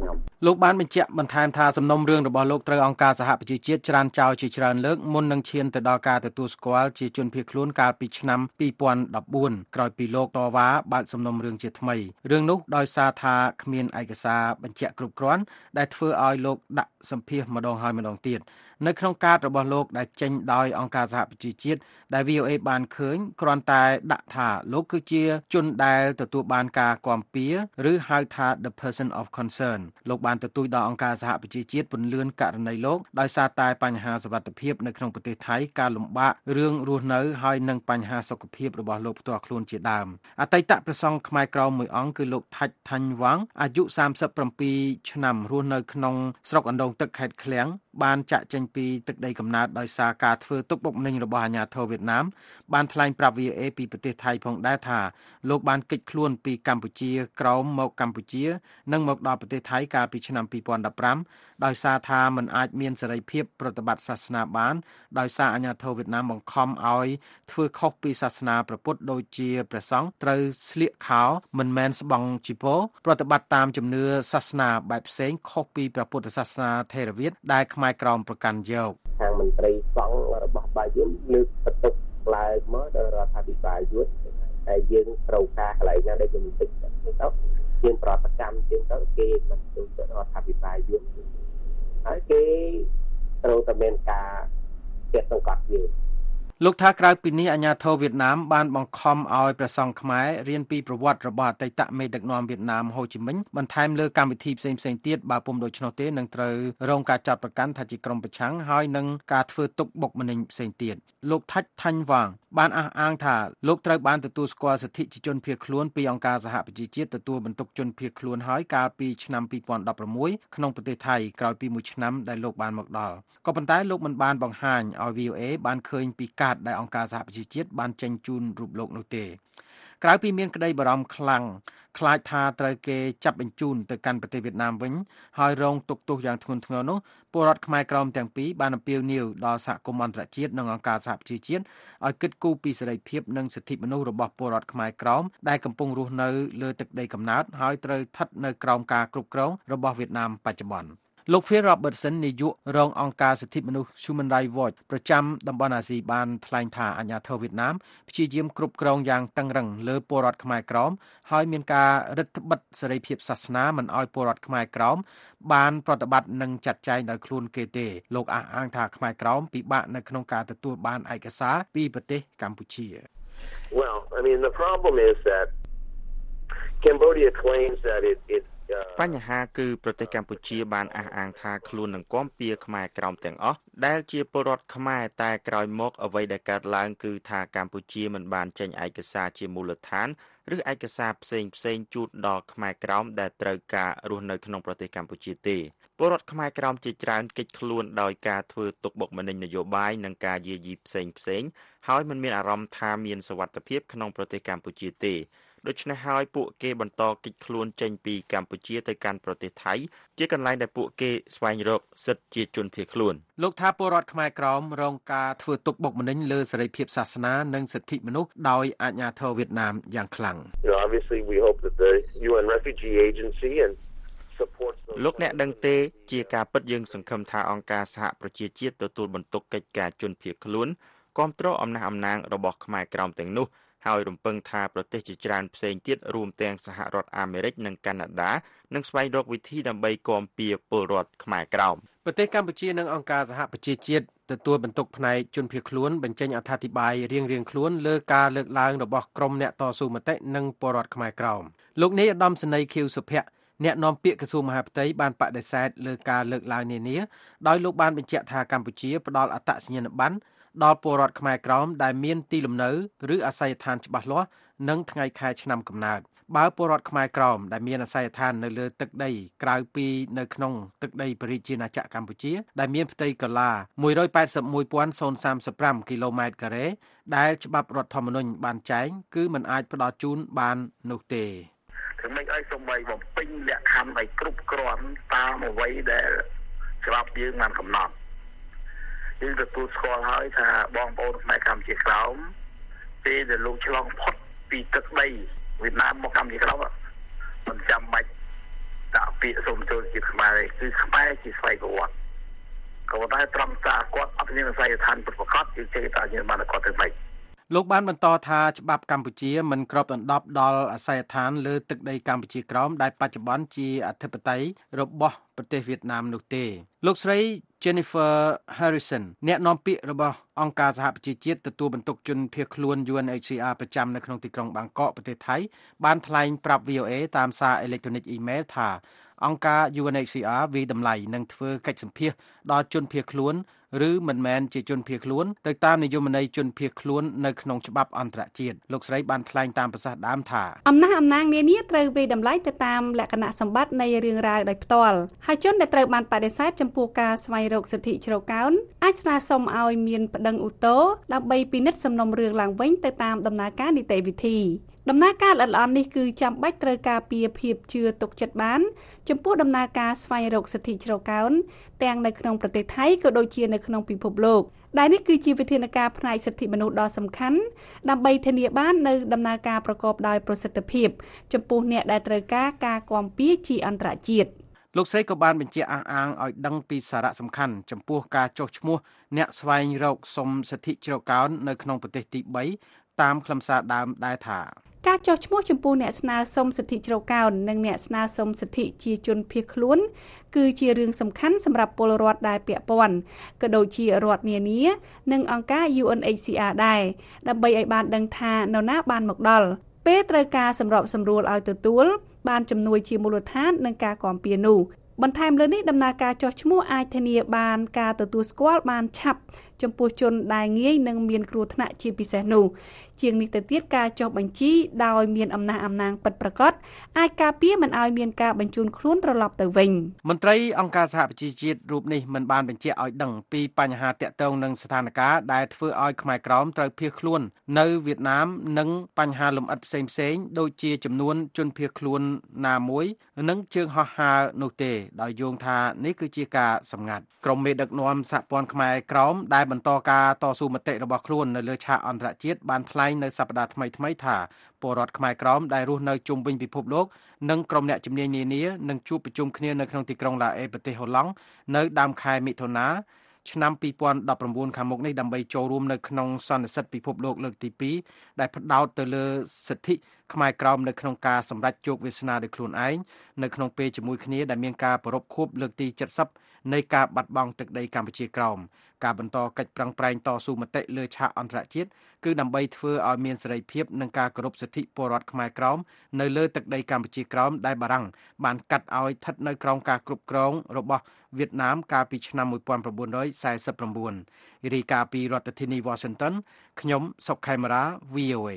លោកបានបញ្ជាក់បន្ថែមថាសំណុំរឿងរបស់លោកត្រូវអង្គការសហប្រជាជាតិច្រានចោលជាច្រើនលើកមុននឹងឈានទៅដល់ការទទួលស្គាល់ជាជនភៀសខ្លួនកាលពីឆ្នាំពីរពាន់ដប់បួនក្រោយពីលោកតវ៉ាបើកសំណុំរឿងជាថ្មីរឿងនោះដោយសារថាគ្មានឯកសារបញ្ជាក់គ្រប់គ្រាន់ដែលធ្វើឲ្យលោកដាក់សម្ភាសម្ដងហើយម្ដងទៀតនៅក្នុងកាតរបស់លោកដែលចេញដោយអង្គការសហប្រជាជាតិដែល វី អូ អេ បានឃើញគ្រាន់តែដាក់ថាលោកគឺជាជនដែលទទួលបានការគាំពៀឬហៅថា the person of concern លោកបានទទូចដល់អង្គការសហប្រជាជាតិពន្យាករណីលោកដោយសារតែបញ្ហាសុវត្ថិភាពនៅក្នុងប្រទេសថៃការលំបាករឿងរស់នៅហើយនិងបញ្ហាសុខភាពរបស់លោកផ្ទាល់ខ្លួនជាដើមអតីតព្រះសង្ឃខ្មែរក្រមមួយអង្គគឺលោកថាច់ថាញ់វ៉ាងអាយុសាមសិបប្រាំពីរឆ្នាំរស់នៅក្នុងស្រុកអណ្ដូងទឹកខេត្តឃ្លាំងបានចាក់ចេញពីទឹកដីកំណើតដោយសារការធ្វើទុកបុកម្នេញរបស់អាជ្ញាធរវៀតណាមបានថ្លែងប្រាប់ វី អូ អេ ពីប្រទេសថៃផងដែរថាលោកបានគេចខ្លួនពីកម្ពុជាក្រោមមកកម្ពុជានិងមកដល់ប្រទេសថៃកាលពីឆ្នាំពីរពាន់ដប់ប្រាំដោយសារថាมันអាចមានសេរីភាពប្រតិបត្តិសាសនាបានដោយសារអាជ្ញាធរវៀតណាមបង្ខំឲ្យធ្វើខុសពីសាសនាព្រះពុទ្ធដូចជាព្រះសង្ឃត្រូវស្លៀកខោមិនមែនស្បង់ជីពរប្រតិបត្តិតាមជំនឿសាសនាបែបផ្សេងខុសពីព្រះពុទ្ធសាសនាថេរវាទដែលខ្មែរក្រមប្រកាន់យកខាងមន្ត្រីសង្ឃរបស់បាយ័នលើកបន្ទុកឡើងមកដល់រដ្ឋាភិបាលយួនតែយើងត្រូវការកន្លែងណាដែលយើងតិចទៅយើងប្រតិកម្មជាងទៅគេមិនទូទៅរដ្ឋាភិបាលយួនហើយគេត្រូវតែមានការទៀតសង្កត់យើងលោកថាក្រៅពីនេះអាជ្ញាធរវៀតណាមបានបង្ខំឲ្យព្រះសង្ឃខ្មែររៀនពីប្រវត្តិរបស់អតីតមេដឹកនាំវៀតណាមហូជីមិញបន្ថែមលើកម្មវិធីផ្សេងៗទៀតបើពុំដូច្នោះទេនឹងត្រូវរងការចាត់ប្រកាន់ថាជាក្រុមប្រឆាំងហើយនឹងការធ្វើទុកបុកម្នេញផ្សេងទៀតលោកថាច់ថាញ់វ៉ាងបានអះអាងថាលោកត្រូវបានទទួលស្គាល់សិទ្ធិជាជនភៀសខ្លួនពីអង្គការសហប្រជាជាតិទទួលបន្ទុកជនភៀសខ្លួនហើយកាលពីឆ្នាំពីរពាន់ដប់ប្រាំមួយក្នុងប្រទេសថៃក្រោយពីមួយឆ្នាំដែលលោកបានមកដល់ក៏ប៉ុន្តែលោកមិនបានបង្ហាញឲ្យ វី អូ អេ បានឃើញពីកាតដែលអង្គការសហប្រជាជាតិបានចេញជូនរូបលោកនោះទេក្រៅពីមានក្តីបារម្ភខ្លាំងខ្លាចថាត្រូវគេចាប់បញ្ជូនទៅកាន់ប្រទេសវៀតណាមវិញហើយរងទុក្ខទោសយ៉ាងធ្ងន់ធ្ងរនោះពលរដ្ឋខ្មែរក្រមទាំងពីរបានអំពាវនាវដល់សហគមន៍អន្តរជាតិនិងអង្គការសហប្រជាជាតិឲ្យគិតគូរពីសេរីភាពនិងសិទ្ធិមនុស្សរបស់ពលរដ្ឋខ្មែរក្រមដែលកំពុងរស់នៅលើទឹកដីកំណើតហើយត្រូវស្ថិតនៅក្រោមការគ្រប់គ្រងរបស់វៀតណាមបច្ចុប្បន្នលោក Phil Robertson នាយករងអង្គការសិទ្ធិមនុស្ស Human Rights Watch ប្រចាំតំបន់អាស៊ីបានថ្លែងថាអាជ្ញាធរវៀតណាមព្យាយាមគ្រប់គ្រងយ៉ាងតឹងរ៉ឹងលើពលរដ្ឋខ្មែរក្រមហើយមានការរឹតបន្តឹងសេរីភាពសាសនាមិនឲ្យពលរដ្ឋខ្មែរក្រមបានប្រតិបត្តិនិងចាត់ចែងដោយខ្លួនគេទេលោកអះអាងថាខ្មែរក្រមពិបាកនៅក្នុងការទទួលបានឯកសារពីប្រទេសកម្ពុជា Well, I mean the problem is that Cambodia claims that it it បញ្ហាគឺប្រទេសកម្ពុជាបានអះអាងថាខ្លួននឹងគាំពៀខ្មែរក្រមទាំងអស់ដែលជាពលរដ្ឋខ្មែរតែក្រោយមកអ្វីដែលកើតឡើងគឺថាកម្ពុជាមិនបានចេញឯកសារជាមូលដ្ឋានឬឯកសារផ្សេងផ្សេងជូនដល់ខ្មែរក្រមដែលត្រូវការរស់នៅក្នុងប្រទេសកម្ពុជាទេពលរដ្ឋខ្មែរក្រមជាច្រើនគេចខ្លួនដោយការធ្វើទុកបុកម្នេញនយោបាយនិងការយាយីផ្សេងផ្សេងហើយមិនមានអារម្មណ៍ថាមានសុវត្ថិភាពក្នុងប្រទេសកម្ពុជាទេដូច្នេះហើយពួកគេបន្តគេចខ្លួនចេញពីកម្ពុជាទៅកាន់ប្រទេសថៃជាកន្លែងដែលពួកគេស្វែងរកសិទ្ធិជាជនភៀសខ្លួនលោកថាពលរដ្ឋខ្មែរក្រមរងការធ្វើទុកបុកម្នេញលើសេរីភាពសាសនានិងសិទ្ធិមនុស្សដោយអាជ្ញាធរវៀតណាមយ៉ាងខ្លាំង Obviously we hope that the យូ អេន Refugee Agency and supports លោកអ្នកដឹងទេជាការពិតយើងសង្ឃឹមថាអង្គការសហប្រជាជាតិទទួលបន្ទុកកិច្ចការជនភៀសខ្លួនគាំទ្រអំណះអំណាងរបស់ខ្មែរក្រមទាំងនោះហើយរំពឹងថាប្រទេសជាច្រើនផ្សេងទៀតរួមទាំងសហរដ្ឋអាមេរិកនិងកាណាដានឹងស្វែងរកវិធីដើម្បីគាំពៀពលរដ្ឋខ្មែរក្រមប្រទេសកម្ពុជានិងអង្គការសហប្រជាជាតិទទួលបន្ទុកផ្នែកជនភៀសខ្លួនបញ្ចេញអត្ថាធិប្បាយរៀងៗខ្លួនលើការលើកឡើងរបស់ក្រុមអ្នកតស៊ូមតិនិងពលរដ្ឋខ្មែរក្រមលោកនាយឧត្តមសេនីយ៍ខៀវសុភ័ក្រអ្នកនាំពាក្យក្រសួងមហាផ្ទៃបានបដិសេធលើការលើកឡើងនានាដោយលោកបានបញ្ជាក់ថាកម្ពុជាផ្ដល់អត្តសញ្ញាណប័ណ្ណដល់ពលរដ្ឋខ្មែរក្រមដែលមានទីលំនៅឬអាសយដ្ឋានច្បាស់លាស់និងថ្ងៃខែឆ្នាំកំណើតបើពលរដ្ឋខ្មែរក្រមដែលមានអាសយដ្ឋាននៅលើទឹកដីក្រៅពីនៅក្នុងទឹកដីប្រជាជាតិណាចក្រកម្ពុជាដែលមានផ្ទៃកន្លាមួយរយប៉ែតសិបមួយពាន់សាមសិបប្រាំគីឡូម៉ែត្រការ៉េដែលច្បាប់រដ្ឋធម្មនុញ្ញបានចែងគឺមិនអាចផ្ដល់ជូនបាននោះទេถึงមិនឲ្យសូម្បីបំពេញលក្ខខណ្ឌឲ្យគ្រប់គ្រាន់តាមអ្វីដែលច្បាប់យើងបានកំណត់យើងទទួលស្គាល់ហើយថាបងប្អូនខ្មែរកម្ពុជាក្រោមពេលដែលលោកឆ្លងផុតពីទឹកដីវៀតណាមមកកម្ពុជាក្រោមមិនចាំបាច់ដាក់ពាក្យសូមចូលជាតិខ្មែរគឺខ្មែរជាស្វ័យប្រវត្តិក៏តែត្រង់តាគាត់អត់មានវិស័យឋានប្រកបជាចេតនាយើងបានគាត់ទៅមិនលោកបានបន្តថាច្បាប់កម្ពុជាមិនគ្របដណ្ដប់ដល់អាសយដ្ឋានលើទឹកដីកម្ពុជាក្រោមដែលបច្ចុប្បន្នជាអធិបតេយ្យរបស់ប្រទេសវៀតណាមនោះទេលោកស្រី Jennifer Harrison អ្នកនាំពាក្យរបស់អង្គការសហប្រជាជាតិទទួលបន្ទុកជនភៀសខ្លួន U N H C R ប្រចាំនៅក្នុងទីក្រុងបាងកកប្រទេសថៃបានថ្លែងប្រាប់ V O A តាមសារអេឡិចត្រូនិកអ៊ីមែលថាអង្គការ U N H C R វិតម្លៃនឹងធ្វើកិច្ចសម្ភាសដល់ជនភៀសខ្លួនឬមិនមែនជាជនភៀសខ្លួនទៅតាមនិយមន័យជនភៀសខ្លួននៅក្នុងច្បាប់អន្តរជាតិលោកស្រីបានថ្លែងតាមប្រសាសន៍ដើមថាអំណះអំណាងនានាត្រូវវិតម្លៃទៅតាមលក្ខណៈសម្បត្តិនៃរឿងរ៉ាវដោយផ្ទាល់ហើយជនដែលត្រូវបានបដិសេធចំពោះការស្វែងរកសិទ្ធិជ្រៅកោនអាចស្នើសុំឲ្យមានប្តឹងឧទ្ធរណ៍ដើម្បីពិនិត្យសំណុំរឿងឡើងវិញទៅតាមដំណើរការនីតិវិធីដំណើរការល្អិតល្អន់នេះគឺចាំបាច់ត្រូវការពីភាពជឿទុកចិត្តបានចំពោះដំណើរការស្វែងរកសិទ្ធិជ្រៅកោនទាំងនៅក្នុងប្រទេសថៃក៏ដូចជានៅក្នុងពិភពលោកដែលនេះគឺជាវិធានការផ្នែកសិទ្ធិមនុស្សដ៏សំខាន់ដើម្បីធានាបាននូវដំណើរការប្រកបដោយប្រសិទ្ធភាពចំពោះអ្នកដែលត្រូវការការគាំពារជាអន្តរជាតិលោកស្រីក៏បានបញ្ជាក់អះអាងឲ្យដឹងពីសារៈសំខាន់ចំពោះការចុះឈ្មោះអ្នកស្វែងរកសុំសិទ្ធិជ្រៅកោននៅក្នុងប្រទេសទីបីតាមខ្លឹមសារដើមដែរថាការចុះឈ្មោះចំពោះអ្នកស្នើសុំសិទ្ធិជ្រៅកោននិងអ្នកស្នើសុំសិទ្ធិជាជនភៀសខ្លួនគឺជារឿងសំខាន់សម្រាប់ពលរដ្ឋដែលពាក់ព័ន្ធក៏ដូចជារដ្ឋនានានិងអង្គការ U N H C R ដែរដើម្បីឲ្យបានដឹងថានរណាបានមកដល់ពេលត្រូវការសម្របសម្រួលឲ្យទទួលបានជំនួយជាមូលដ្ឋាននិងការគាំពារនោះបន្ថែមលើនេះដំណើរការចុះឈ្មោះអាចធានាបានការទទួលស្គាល់បានឆាប់ចំពោះជនដែលងាយនឹងមានគ្រោះថ្នាក់ជាពិសេសនោះជាងនេះទៅទៀតការចុះបញ្ជីដោយមានអំណះអំណាងពិតប្រាកដអាចការពារមិនឲ្យមានការបញ្ជូនខ្លួនត្រឡប់ទៅវិញមន្ត្រីអង្គការសហប្រជាជាតិរូបនេះមិនបានបញ្ជាក់ឲ្យដឹងពីបញ្ហាទាក់ទងនឹងស្ថានភាពដែលធ្វើឲ្យខ្មែរក្រមត្រូវភៀសខ្លួននៅវៀតណាមនិងបញ្ហាលំអិតផ្សេងៗដូចជាចំនួនជនភៀសខ្លួនណាមួយនិងជើងហោះហើរនោះទេដោយយោងថានេះគឺជាការសម្ងាត់ក្រុមមេដឹកនាំសហព័ន្ធខ្មែរក្រមដែលបន្តការតស៊ូមតិរបស់ខ្លួននៅលើឆាកអន្តរជាតិបានថ្លែងនៅសប្តាហ៍ថ្មីៗថាពលរដ្ឋខ្មែរក្រមដែលរស់នៅជុំវិញពិភពលោកនិងក្រុមអ្នកជំនាញនានានឹងជួបប្រជុំគ្នានៅក្នុងទីក្រុងឡាអេប្រទេសហូឡង់នៅដើមខែមិថុនាឆ្នាំពីរពាន់ដប់ប្រាំបួនខាងមុខនេះដើម្បីចូលរួមនៅក្នុងសន្និសីទពិភពលោកលើកទីពីរដែលផ្ដោតទៅលើសិទ្ធិខ្មែរក្រមនៅក្នុងការសម្រេចជោគវាសនាដោយខ្លួនឯងនៅក្នុងពេលជាមួយគ្នាដែលមានការប្រារព្ធខួបលើកទីเจ็ดสิบនៃការបាត់បង់ទឹកដីកម្ពុជាក្រោមការបន្តកិច្ចប្រឹងប្រែងតស៊ូមតិលើឆាកអន្តរជាតិគឺដើម្បីធ្វើឲ្យមានសេរីភាពនិងការគោរពសិទ្ធិពលរដ្ឋខ្មែរក្រោមនៅលើទឹកដីកម្ពុជាក្រោមដែលបារាំងបានកាត់ឲ្យស្ថិតនៅក្រោមការគ្រប់គ្រងរបស់វៀតណាមកាលពីឆ្នាំmột nghìn chín trăm四mươi chínរាយការណ៍ពីរដ្ឋធានី Washington ខ្ញុំសុកខេមរា V O A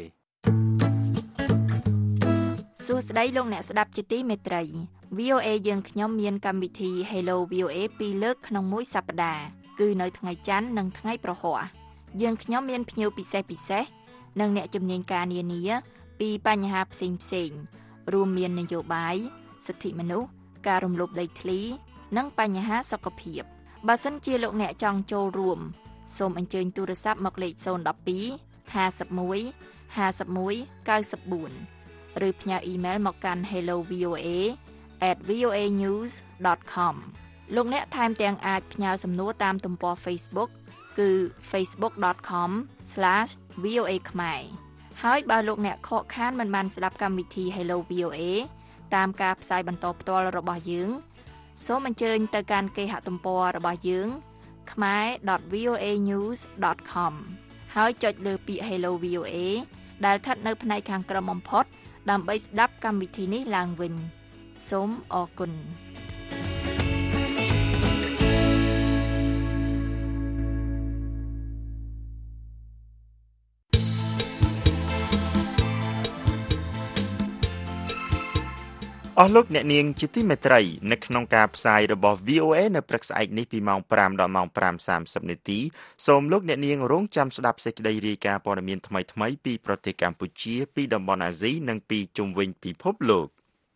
សួស្តីលោកអ្នកស្ដាប់ជាទីមេត្រី V O A យើងខ្ញុំមានកម្មវិធី Hello V O A ពីរលើកក្នុងមួយសប្តាហ៍គឺនៅថ្ងៃច័ន្ទនិងថ្ងៃប្រហ័សយើងខ្ញុំមានភ្ញៀវពិសេសពិសេសនិងអ្នកជំនាញការនានាពីបញ្ហាផ្សេងផ្សេងរួមមាននយោបាយសិទ្ធិមនុស្សការរំលោភដីធ្លីនិងបញ្ហាសុខភាពបើសិនជាលោកអ្នកចង់ចូលរួមសូមអញ្ជើញទូរស័ព្ទមកលេខศูนย์ một hai ห้าสิบเอ็ด ห้าสิบเอ็ด เก้าสิบสี่ឬផ្ញើអ៊ីមែលមកកាន់ hello v o a at v o a news dot com លោកអ្នកថែមទាំងអាចផ្ញើសំណួរតាមទំព័រ Facebook គឺ facebook dot com slash v o a ខ្មែរហើយបើលោកអ្នកខកខានមិនបានស្ដាប់កម្មវិធី Hello V O A តាមការផ្សាយបន្តផ្ទាល់របស់យើងសូមអញ្ជើញទៅកាន់គេហទំព័ររបស់យើង khmae dot v o a news dot com ហើយចុចលើពាក្យ Hello V O A ដែលស្ថិតនៅផ្នែកខាងក្រោមបំផុតដើម្បីស្ដាប់កម្មវិធីនេះឡើងវិញសូមអរគុណអស់លោកអ្នកនាងជាទីមេត្រីនៅក្នុងការផ្សាយរបស់ V O A នៅព្រឹកស្អែកនេះពីម៉ោងប្រាំដល់ម៉ោងប្រាំសាមសិបនាទីសូមលោកអ្នកនាងរងចាំស្ដាប់សេចក្តីរាយការណ៍ព័ត៌មានថ្មីៗពីប្រទេសកម្ពុជាពីតំបន់អាស៊ីនិងពីជុំវិញពិភពលោក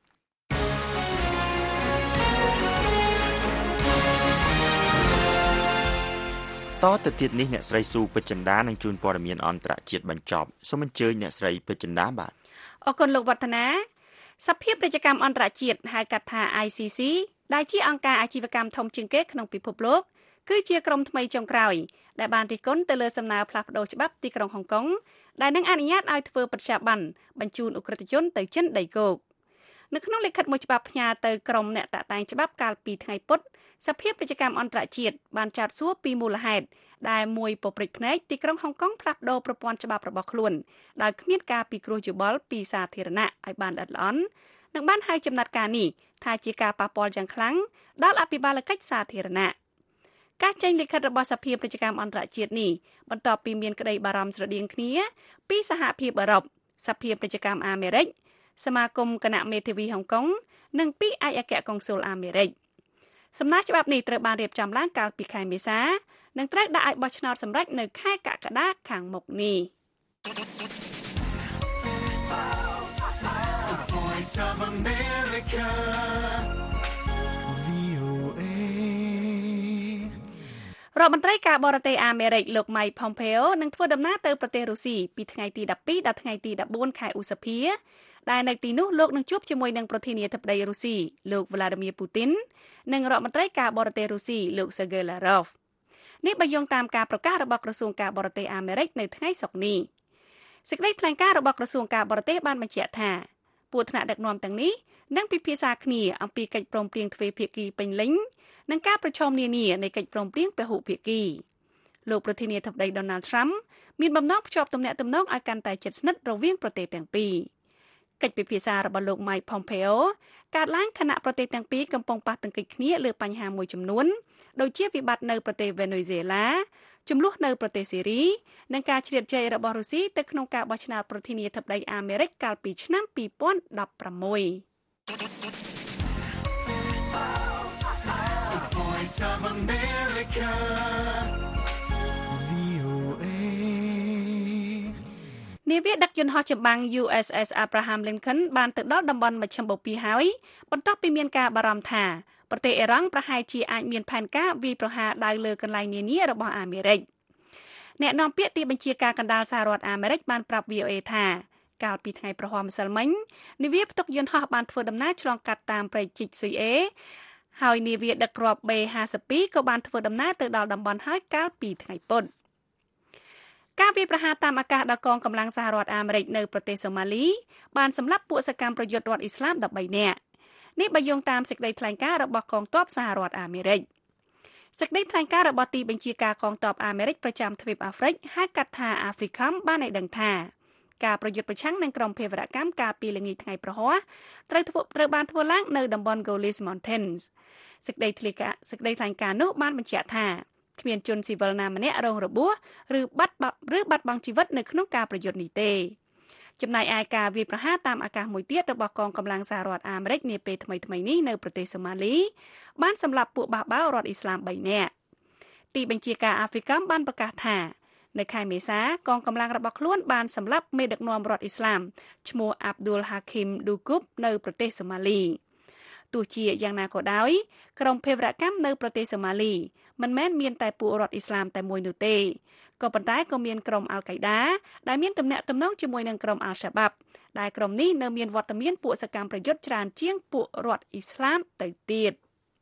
តទៅទៀតនេះអ្នកស្រីស៊ូពេជ្រចិន្តានឹងជូនព័ត៌មានអន្តរជាតិបញ្ចប់សូមអញ្ជើញអ្នកស្រីពេជ្រចិន្តាបាទអរគុណលោកវឌ្ឍនាសភាពាណិជ្ជកម្មអន្តរជាតិហៅកាត់ថា ไอ ซี ซี ដែលជាអង្គការអាជីវកម្មធំជាងគេក្នុងពិភពលោកគឺជាក្រុមថ្មីចុងក្រោយដែលបានរិះគន់ទៅលើសំណើផ្លាស់ប្តូរច្បាប់ទីក្រុងហុងកុងដែលនឹងអនុញ្ញាតឲ្យធ្វើបទប័ណ្ណបញ្ជូនឧក្រិដ្ឋជនទៅចិនដីគោកនៅក្នុងលិខិតមួយច្បាប់ផ្ញើទៅក្រុមអ្នកតាក់តែងច្បាប់កាលពីថ្ងៃពុធសភាពាណិជ្ជកម្មអន្តរជាតិបានចាត់សួរពីមូលហេតុដែលមួយពព្រិចភ្នែកទីក្រុងហុងកុងផ្លាស់ប្តូរប្រព័ន្ធច្បាប់របស់ខ្លួនដោយគ្មានការពិគ្រោះយោបល់ពីសាធារណៈឲ្យបានល្អិតល្អន់និងបានហៅចំណាត់ការនេះថាជាការប៉ះពាល់យ៉ាងខ្លាំងដល់អភិបាលកិច្ចសាធារណៈការចេញលិខិតរបស់សភាពាណិជ្ជកម្មអន្តរជាតិនេះបន្ទាប់ពីមានក្តីបារម្ភស្រដៀងគ្នាពីសហភាពអឺរ៉ុបសភាពាណិជ្ជកម្មអាមេរិកសមាគមគណៈមេធាវីហុងកុងនិងពីឯកអគ្គកុងស៊ុលអាមេរិកសំណើច្បាប់នេះត្រូវបានរៀបចំឡើងកាលពីខែមេសានិងត្រូវដាក់ឲ្យបោះឆ្នោតសម្រេចនៅខែកក្កដាខាងមុខនេះ Voice of America រដ្ឋមន្ត្រីការបរទេសអាមេរិកលោក Mike Pompeo នឹងធ្វើដំណើរទៅប្រទេសរុស្ស៊ីពីថ្ងៃទីដប់ពីរដល់ថ្ងៃទីដប់បួនខែឧសភាដែលនៅទីនោះលោកនឹងជួបជាមួយនឹងប្រធានាធិបតីរុស្ស៊ីលោក Vladimir Putin និងរដ្ឋមន្ត្រីការបរទេសរុស្ស៊ីលោក Sergei Lavrov នេះបើយោងតាមការប្រកាសរបស់ក្រសួងការបរទេសអាមេរិកនៅថ្ងៃសុក្រនេះសេចក្តីថ្លែងការណ៍របស់ក្រសួងការបរទេសបានបញ្ជាក់ថាពួកថ្នាក់ដឹកនាំទាំងនេះនឹងពិភាក្សាគ្នាអំពីកិច្ចព្រមព្រៀងទ្វេភាគីពេញលេញនិងការប្រជុំនានានៃកិច្ចព្រមព្រៀងពហុភាគីលោកប្រធានាធិបតី Donald Trump មានបំណងភ្ជាប់ទំនាក់ទំនងឲ្យកាន់តែជិតស្និទ្ធរវាងប្រទេសទាំងពីរកិច្ចពិភាក្សារបស់លោក Mike Pompeo កើតឡើងខណៈប្រទេសទាំងពីរកំពុងប៉ះទង្គិចគ្នាលើបញ្ហាមួយចំនួនដូចជាវិបត្តិនៅប្រទេសវេណុយហ្សេឡាចំនួននៅប្រទេសសេរីនិងការជ្រៀតជ្រែករបស់រុស្ស៊ីទៅក្នុងការបោះឆ្នោតប្រធានាធិបតីអាមេរិកកាលពីឆ្នាំពីរពាន់ដប់ប្រាំមួយ Voice of America នាវាដឹកយន្តហោះចម្បាំង យូ អេស អេស Abraham Lincoln បានទៅដល់តំបន់មជ្ឈិមបូព៌ាហើយបន្ទាប់ពីមានការបារម្ភថាប្រទេសអ៊ីរ៉ង់ប្រហែលជាអាចមានផែនការវាយប្រហារដៅលើកន្លែងនានារបស់អាមេរិកអ្នកនាំពាក្យទីបញ្ជាការកណ្ដាលសហរដ្ឋអាមេរិកបានប្រាប់ វី អូ អេ ថាកាលពីថ្ងៃប្រហ័សម្សិលមិញនាវាផ្ទុកយន្តហោះបានធ្វើដំណើរឆ្លងកាត់តាមព្រៃជីកស៊ុយអេហើយនាវាដឹកគ្រាប់ បេ ហាសិបពីរ ក៏បានធ្វើដំណើរទៅដល់តំបន់ហើយកាលពីថ្ងៃពុធការវាយប្រហារតាមអាកាសដល់កងកម្លាំងសហរដ្ឋអាមេរិកនៅប្រទេសសូម៉ាលីបានសម្លាប់ពួកសកម្មប្រយុទ្ធរដ្ឋអ៊ីស្លាមដប់បីនាក់នេះបើយោងតាមសេចក្តីថ្លែងការណ៍របស់កងទ័ពសហរដ្ឋអាមេរិកសេចក្តីថ្លែងការណ៍របស់ទីបញ្ជាការកងទ័ពអាមេរិកប្រចាំទ្វីបអាហ្វ្រិកហៅកាត់ថា AFRICOM បានឲ្យដឹងថាការប្រយុទ្ធប្រឆាំងនឹងក្រុមភេរវកម្មកាលពីល្ងាចថ្ងៃប្រហ័សត្រូវធ្វើត្រូវបានធ្វើឡើងនៅតំបន់ Golis Mountains សេចក្តីថ្លែងការណ៍សេចក្តីថ្លែងការណ៍នោះបានបញ្ជាក់ថាគ្មានជនស៊ីវិលណាម្នាក់រងរបួសឬបាត់ឬបាត់បង់ជីវិតនៅក្នុងការប្រយុទ្ធនេះទេចំណែកឯការវាយប្រហារតាមអាកាសមួយទៀតរបស់កងកម្លាំងសហរដ្ឋអាមេរិកនាពេលថ្មីៗនេះនៅប្រទេសសូម៉ាលីបានសម្លាប់ពួកបះបោររដ្ឋអ៊ីស្លាមបីនាក់ទីបញ្ជាការ AFRICOM បានប្រកាសថានៅខែមេសាកងកម្លាំងរបស់ខ្លួនបានសម្លាប់មេដឹកនាំរដ្ឋអ៊ីស្លាមឈ្មោះ Abdul Hakim Dugub នៅប្រទេសសូម៉ាលីទោះជាយ៉ាងណាក៏ដោយក្រុមភេរវកម្មនៅប្រទេសសូម៉ាលីមិនមែនមានតែពួករដ្ឋអ៊ីស្លាមតែមួយនោះទេក៏ប៉ុន្តែក៏មានក្រុមអាល់កៃដាដែលមានទំនាក់ទំនងជាមួយនឹងក្រុមអាល់សាបាប់ដែលក្រុមនេះនៅមានវត្តមានពួកសកម្មប្រយុទ្ធច្រើនជាងពួករដ្ឋអ៊ីស្លាមទៅទៀត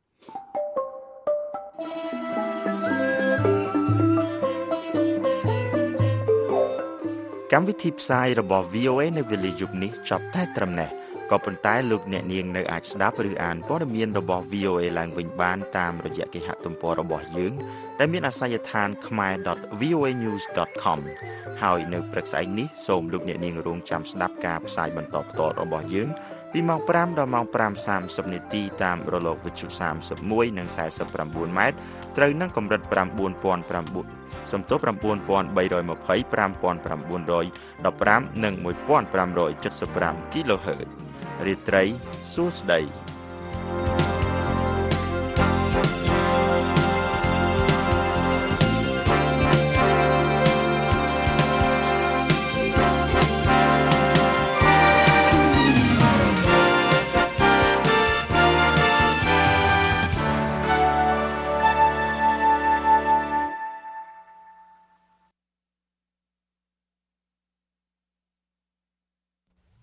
កម្មវិធីផ្សាយរបស់ វី អូ អេ នៅវេលាយប់នេះចប់តែត្រឹមនេះក៏ប៉ុន្តែលោកអ្នកនាងនៅអាចស្ដាប់ឬអានព័ត៌មានរបស់ វី អូ អេ ឡើងវិញបានតាមរយៈគេហទំព័ររបស់យើងដែលមានអាសយដ្ឋាន ខមែរ ដុត វី អូ អេ ញូស ដុត ខម ហើយនៅព្រឹកស្អែកនេះសូមលោកអ្នកនាងរងចាំស្ដាប់ការផ្សាយបន្តផ្ទាល់របស់យើងពីម៉ោងប្រាំដល់ម៉ោងប្រាំសាមសិបនាទីតាមរលកវិទ្យុសាមសិបមួយនិងសែសិបប្រាំបួនម៉ែត្រត្រូវនឹងកម្រិតប្រាំបួនពាន់ប្រាំបួនសំទោសប្រាំបួនពាន់បីរយម្ភៃ ប្រាំពាន់ប្រាំបួនរយដប់ប្រាំនិងមួយពាន់ប្រាំរយседសិបប្រាំ គីឡូហឺតរាត្រីសួស្តី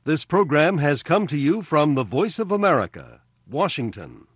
This program has come to you from the Voice of America, Washington.